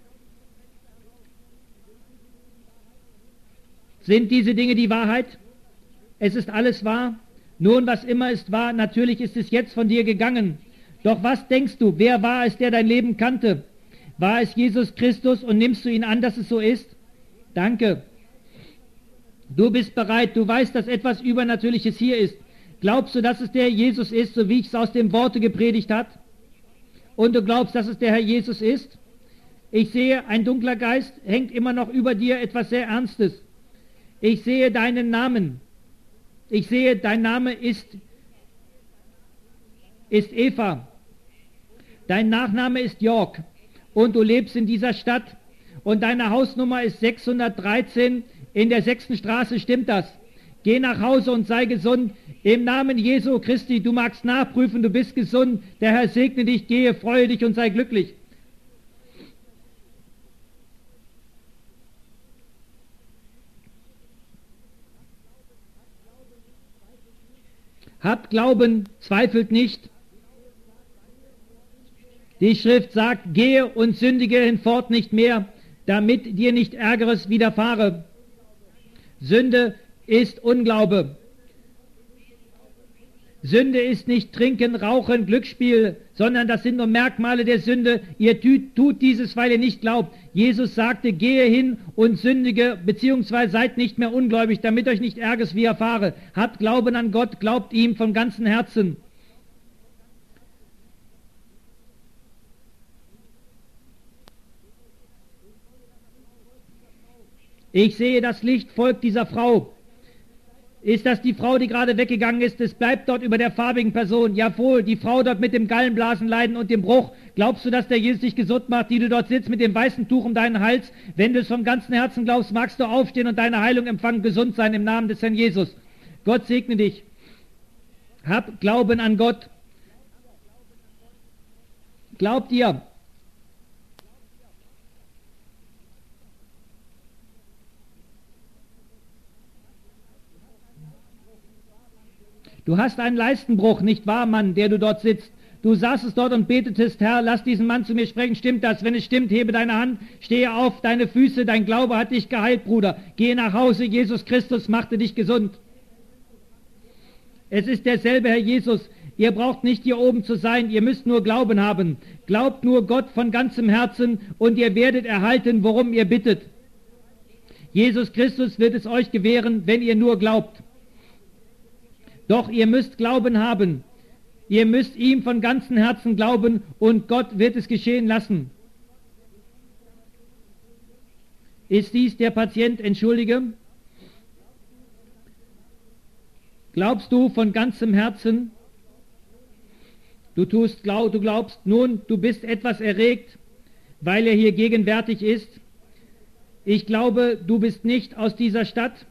Sind diese Dinge die Wahrheit? Es ist alles wahr. Nun, was immer ist wahr, natürlich ist es jetzt von dir gegangen. Doch was denkst du, wer war es, der dein Leben kannte? War es Jesus Christus und nimmst du ihn an, dass es so ist? Danke. Du bist bereit, du weißt, dass etwas Übernatürliches hier ist. Glaubst du, dass es der Jesus ist, so wie ich es aus dem Worte gepredigt hat? Und du glaubst, dass es der Herr Jesus ist? Ich sehe, ein dunkler Geist hängt immer noch über dir, etwas sehr Ernstes. Ich sehe deinen Namen. Ich sehe, dein Name ist Eva. Dein Nachname ist York. Und du lebst in dieser Stadt. Und deine Hausnummer ist 613 in der 6. Straße. Stimmt das? Geh nach Hause und sei gesund. Im Namen Jesu Christi, du magst nachprüfen, du bist gesund. Der Herr segne dich, gehe, freue dich und sei glücklich. Habt Glauben, zweifelt nicht. Die Schrift sagt, gehe und sündige hinfort nicht mehr, damit dir nicht Ärgeres widerfahre. Sünde ist Unglaube. Sünde ist nicht Trinken, Rauchen, Glücksspiel, sondern das sind nur Merkmale der Sünde. Ihr tut dieses, weil ihr nicht glaubt. Jesus sagte, gehe hin und sündige, beziehungsweise seid nicht mehr ungläubig, damit euch nicht Ärgeres widerfahre. Habt Glauben an Gott, glaubt ihm von ganzem Herzen. Ich sehe, das Licht folgt dieser Frau. Ist das die Frau, die gerade weggegangen ist? Es bleibt dort über der farbigen Person. Jawohl, die Frau dort mit dem Gallenblasenleiden und dem Bruch. Glaubst du, dass der Jesus dich gesund macht, die du dort sitzt mit dem weißen Tuch um deinen Hals? Wenn du es vom ganzen Herzen glaubst, magst du aufstehen und deine Heilung empfangen, gesund sein im Namen des Herrn Jesus. Gott segne dich. Hab Glauben an Gott. Glaubt ihr? Du hast einen Leistenbruch, nicht wahr, Mann, der du dort sitzt? Du saßest dort und betetest, Herr, lass diesen Mann zu mir sprechen. Stimmt das? Wenn es stimmt, hebe deine Hand, stehe auf, deine Füße, dein Glaube hat dich geheilt, Bruder. Gehe nach Hause, Jesus Christus machte dich gesund. Es ist derselbe Herr Jesus. Ihr braucht nicht hier oben zu sein, ihr müsst nur Glauben haben. Glaubt nur Gott von ganzem Herzen und ihr werdet erhalten, worum ihr bittet. Jesus Christus wird es euch gewähren, wenn ihr nur glaubt. Doch ihr müsst Glauben haben. Ihr müsst ihm von ganzem Herzen glauben und Gott wird es geschehen lassen. Ist dies der Patient? Entschuldige. Glaubst du von ganzem Herzen? Du glaubst, nun, du bist etwas erregt, weil er hier gegenwärtig ist. Ich glaube, du bist nicht aus dieser Stadt.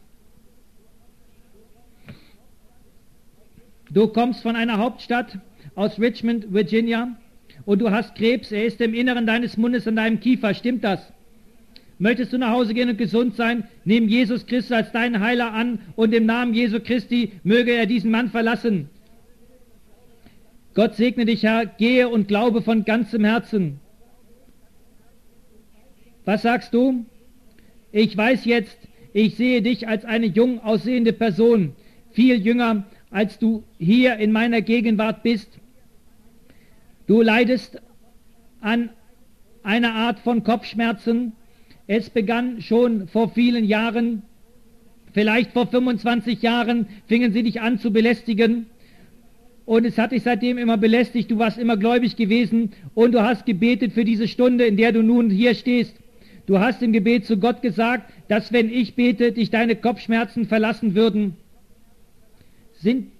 Du kommst von einer Hauptstadt aus Richmond, Virginia, und du hast Krebs, er ist im Inneren deines Mundes an deinem Kiefer, stimmt das? Möchtest du nach Hause gehen und gesund sein, nimm Jesus Christus als deinen Heiler an und im Namen Jesu Christi möge er diesen Mann verlassen. Gott segne dich, Herr, gehe und glaube von ganzem Herzen. Was sagst du? Ich weiß jetzt, ich sehe dich als eine jung aussehende Person, viel jünger, als du hier in meiner Gegenwart bist. Du leidest an einer Art von Kopfschmerzen. Es begann schon vor vielen Jahren, vielleicht vor 25 Jahren, fingen sie dich an zu belästigen. Und es hat dich seitdem immer belästigt. Du warst immer gläubig gewesen und du hast gebetet für diese Stunde, in der du nun hier stehst. Du hast im Gebet zu Gott gesagt, dass wenn ich bete, dich deine Kopfschmerzen verlassen würden. Sind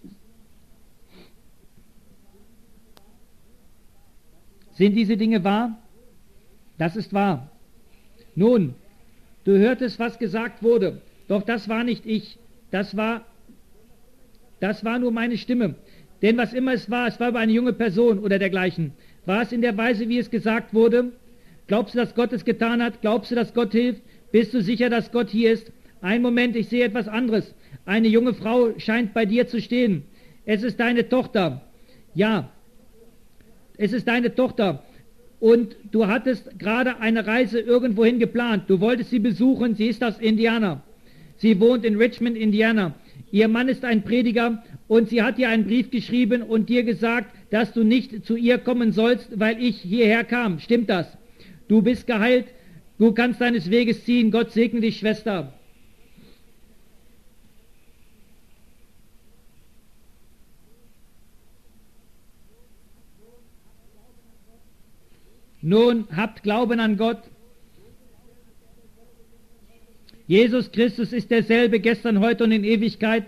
diese Dinge wahr? Das ist wahr. Nun, du hörtest, was gesagt wurde, doch das war nicht ich, das war nur meine Stimme. Denn was immer es war über eine junge Person oder dergleichen. War es in der Weise, wie es gesagt wurde? Glaubst du, dass Gott es getan hat? Glaubst du, dass Gott hilft? Bist du sicher, dass Gott hier ist? Ein Moment, ich sehe etwas anderes. Eine junge Frau scheint bei dir zu stehen. Es ist deine Tochter. Ja, es ist deine Tochter. Und du hattest gerade eine Reise irgendwohin geplant. Du wolltest sie besuchen. Sie ist aus Indiana. Sie wohnt in Richmond, Indiana. Ihr Mann ist ein Prediger und sie hat dir einen Brief geschrieben und dir gesagt, dass du nicht zu ihr kommen sollst, weil ich hierher kam. Stimmt das? Du bist geheilt. Du kannst deines Weges ziehen. Gott segne dich, Schwester. Nun, habt Glauben an Gott. Jesus Christus ist derselbe gestern, heute und in Ewigkeit.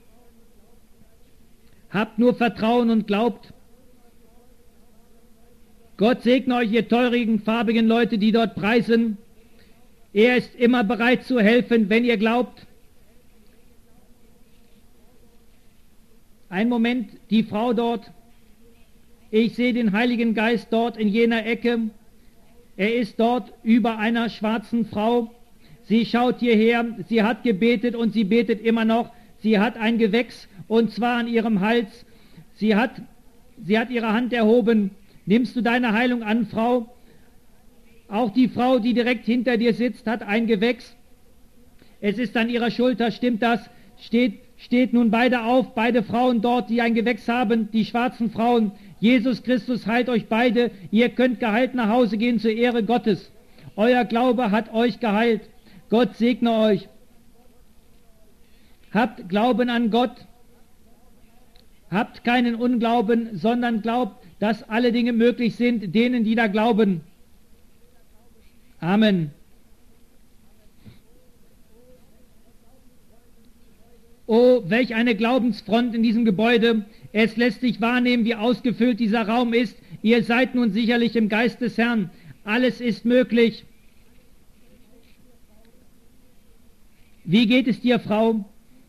Habt nur Vertrauen und glaubt. Gott segne euch, ihr teurigen, farbigen Leute, die dort preisen. Er ist immer bereit zu helfen, wenn ihr glaubt. Ein Moment, die Frau dort. Ich sehe den Heiligen Geist dort in jener Ecke. Er ist dort über einer schwarzen Frau. Sie schaut hierher, sie hat gebetet und sie betet immer noch. Sie hat ein Gewächs und zwar an ihrem Hals. Sie hat ihre Hand erhoben. Nimmst du deine Heilung an, Frau? Auch die Frau, die direkt hinter dir sitzt, hat ein Gewächs. Es ist an ihrer Schulter, stimmt das? Steht nun beide auf, beide Frauen dort, die ein Gewächs haben, die schwarzen Frauen. Jesus Christus heilt euch beide. Ihr könnt geheilt nach Hause gehen zur Ehre Gottes. Euer Glaube hat euch geheilt. Gott segne euch. Habt Glauben an Gott. Habt keinen Unglauben, sondern glaubt, dass alle Dinge möglich sind, denen, die da glauben. Amen. Oh, welch eine Glaubensfront in diesem Gebäude. Es lässt sich wahrnehmen, wie ausgefüllt dieser Raum ist. Ihr seid nun sicherlich im Geist des Herrn. Alles ist möglich. Wie geht es dir, Frau?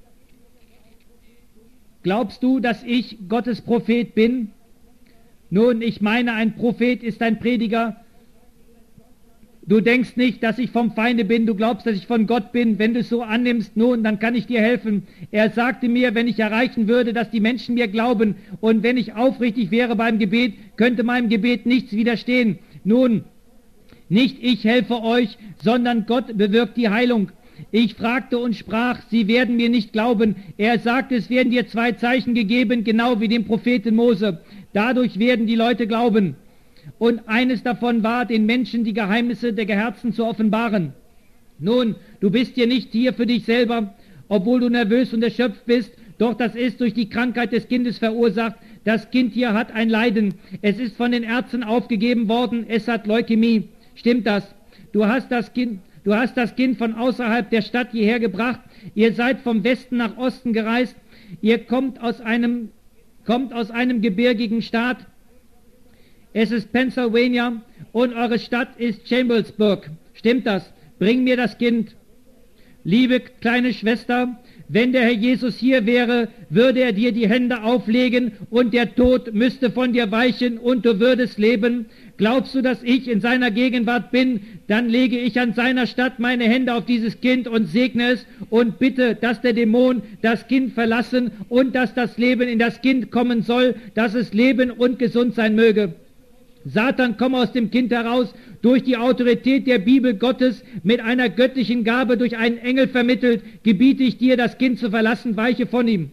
Glaubst du, dass ich Gottes Prophet bin? Nun, ich meine, ein Prophet ist ein Prediger. Du denkst nicht, dass ich vom Feinde bin, du glaubst, dass ich von Gott bin. Wenn du es so annimmst, nun, dann kann ich dir helfen. Er sagte mir, wenn ich erreichen würde, dass die Menschen mir glauben und wenn ich aufrichtig wäre beim Gebet, könnte meinem Gebet nichts widerstehen. Nun, nicht ich helfe euch, sondern Gott bewirkt die Heilung. Ich fragte und sprach, sie werden mir nicht glauben. Er sagte, es werden dir 2 Zeichen gegeben, genau wie dem Propheten Mose. Dadurch werden die Leute glauben. Und eines davon war, den Menschen die Geheimnisse der Herzen zu offenbaren. Nun, du bist hier nicht hier für dich selber, obwohl du nervös und erschöpft bist, doch das ist durch die Krankheit des Kindes verursacht. Das Kind hier hat ein Leiden. Es ist von den Ärzten aufgegeben worden, es hat Leukämie. Stimmt das? Du hast das Kind von außerhalb der Stadt hierher gebracht. Ihr seid vom Westen nach Osten gereist. Ihr kommt aus einem gebirgigen Staat. Es ist Pennsylvania und eure Stadt ist Chambersburg. Stimmt das? Bring mir das Kind. Liebe kleine Schwester, wenn der Herr Jesus hier wäre, würde er dir die Hände auflegen und der Tod müsste von dir weichen und du würdest leben. Glaubst du, dass ich in seiner Gegenwart bin? Dann lege ich an seiner Statt meine Hände auf dieses Kind und segne es und bitte, dass der Dämon das Kind verlassen und dass das Leben in das Kind kommen soll, dass es leben und gesund sein möge. Satan, komm aus dem Kind heraus, durch die Autorität der Bibel Gottes, mit einer göttlichen Gabe durch einen Engel vermittelt, gebiete ich dir, das Kind zu verlassen, weiche von ihm.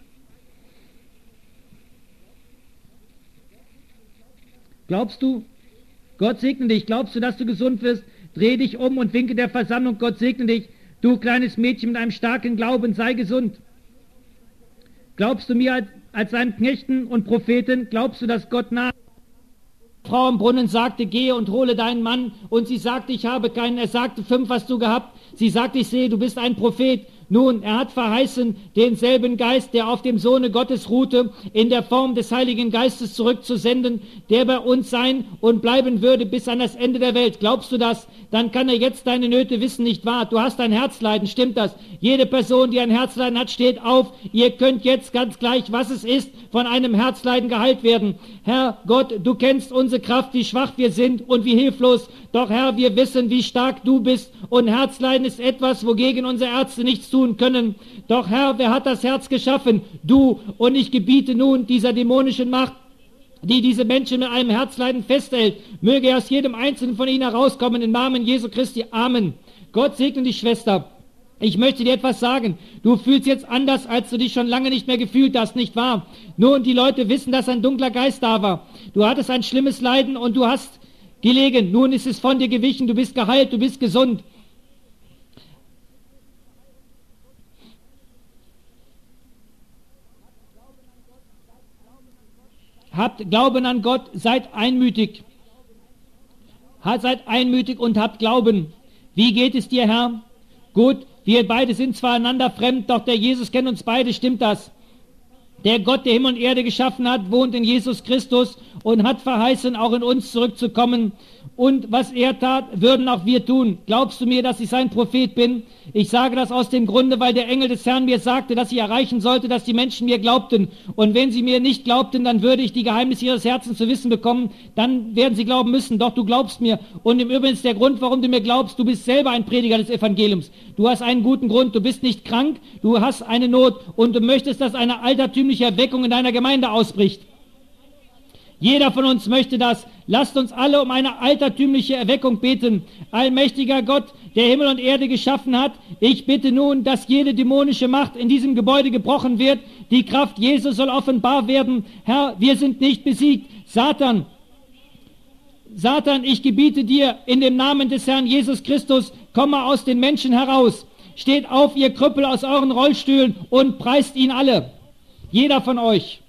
Glaubst du, Gott segne dich, glaubst du, dass du gesund wirst? Dreh dich um und winke der Versammlung, Gott segne dich. Du kleines Mädchen mit einem starken Glauben, sei gesund. Glaubst du mir als seinen Knechten und Propheten, glaubst du, dass Gott nahe? Frau am Brunnen sagte, gehe und hole deinen Mann, und sie sagte, ich habe keinen. Er sagte, 5 hast du gehabt. Sie sagte, ich sehe, du bist ein Prophet. Nun, er hat verheißen, denselben Geist, der auf dem Sohne Gottes ruhte, in der Form des Heiligen Geistes zurückzusenden, der bei uns sein und bleiben würde bis an das Ende der Welt. Glaubst du das? Dann kann er jetzt deine Nöte wissen, nicht wahr? Du hast ein Herzleiden, stimmt das? Jede Person, die ein Herzleiden hat, steht auf. Ihr könnt jetzt ganz gleich, was es ist, von einem Herzleiden geheilt werden. Herr Gott, du kennst unsere Kraft, wie schwach wir sind und wie hilflos. Doch Herr, wir wissen, wie stark du bist, und Herzleiden ist etwas, wogegen unsere Ärzte nichts tun können. Doch Herr, wer hat das Herz geschaffen? Du. Und ich gebiete nun dieser dämonischen Macht, die diese Menschen mit einem Herzleiden festhält, möge aus jedem einzelnen von ihnen herauskommen, im Namen Jesu Christi. Amen. Gott segne dich, Schwester. Ich möchte dir etwas sagen. Du fühlst jetzt anders, als du dich schon lange nicht mehr gefühlt hast, nicht wahr? Nun, die Leute wissen, dass ein dunkler Geist da war. Du hattest ein schlimmes Leiden und du hast gelegen. Nun ist es von dir gewichen. Du bist geheilt, du bist gesund. Habt Glauben an Gott, seid einmütig. Seid einmütig und habt Glauben. Wie geht es dir, Herr? Gut, wir beide sind zwar einander fremd, doch der Jesus kennt uns beide, stimmt das? Der Gott, der Himmel und Erde geschaffen hat, wohnt in Jesus Christus und hat verheißen, auch in uns zurückzukommen. Und was er tat, würden auch wir tun. Glaubst du mir, dass ich sein Prophet bin? Ich sage das aus dem Grunde, weil der Engel des Herrn mir sagte, dass ich erreichen sollte, dass die Menschen mir glaubten. Und wenn sie mir nicht glaubten, dann würde ich die Geheimnisse ihres Herzens zu wissen bekommen. Dann werden sie glauben müssen. Doch du glaubst mir. Und im Übrigen ist der Grund, warum du mir glaubst, du bist selber ein Prediger des Evangeliums. Du hast einen guten Grund. Du bist nicht krank. Du hast eine Not. Und du möchtest, dass eine altertümliche Erweckung in deiner Gemeinde ausbricht. Jeder von uns möchte das. Lasst uns alle um eine altertümliche Erweckung beten. Allmächtiger Gott, der Himmel und Erde geschaffen hat, ich bitte nun, dass jede dämonische Macht in diesem Gebäude gebrochen wird. Die Kraft Jesus soll offenbar werden. Herr, wir sind nicht besiegt. Satan, ich gebiete dir in dem Namen des Herrn Jesus Christus, komme aus den Menschen heraus. Steht auf, ihr Krüppel aus euren Rollstühlen, und preist ihn alle. Jeder von euch.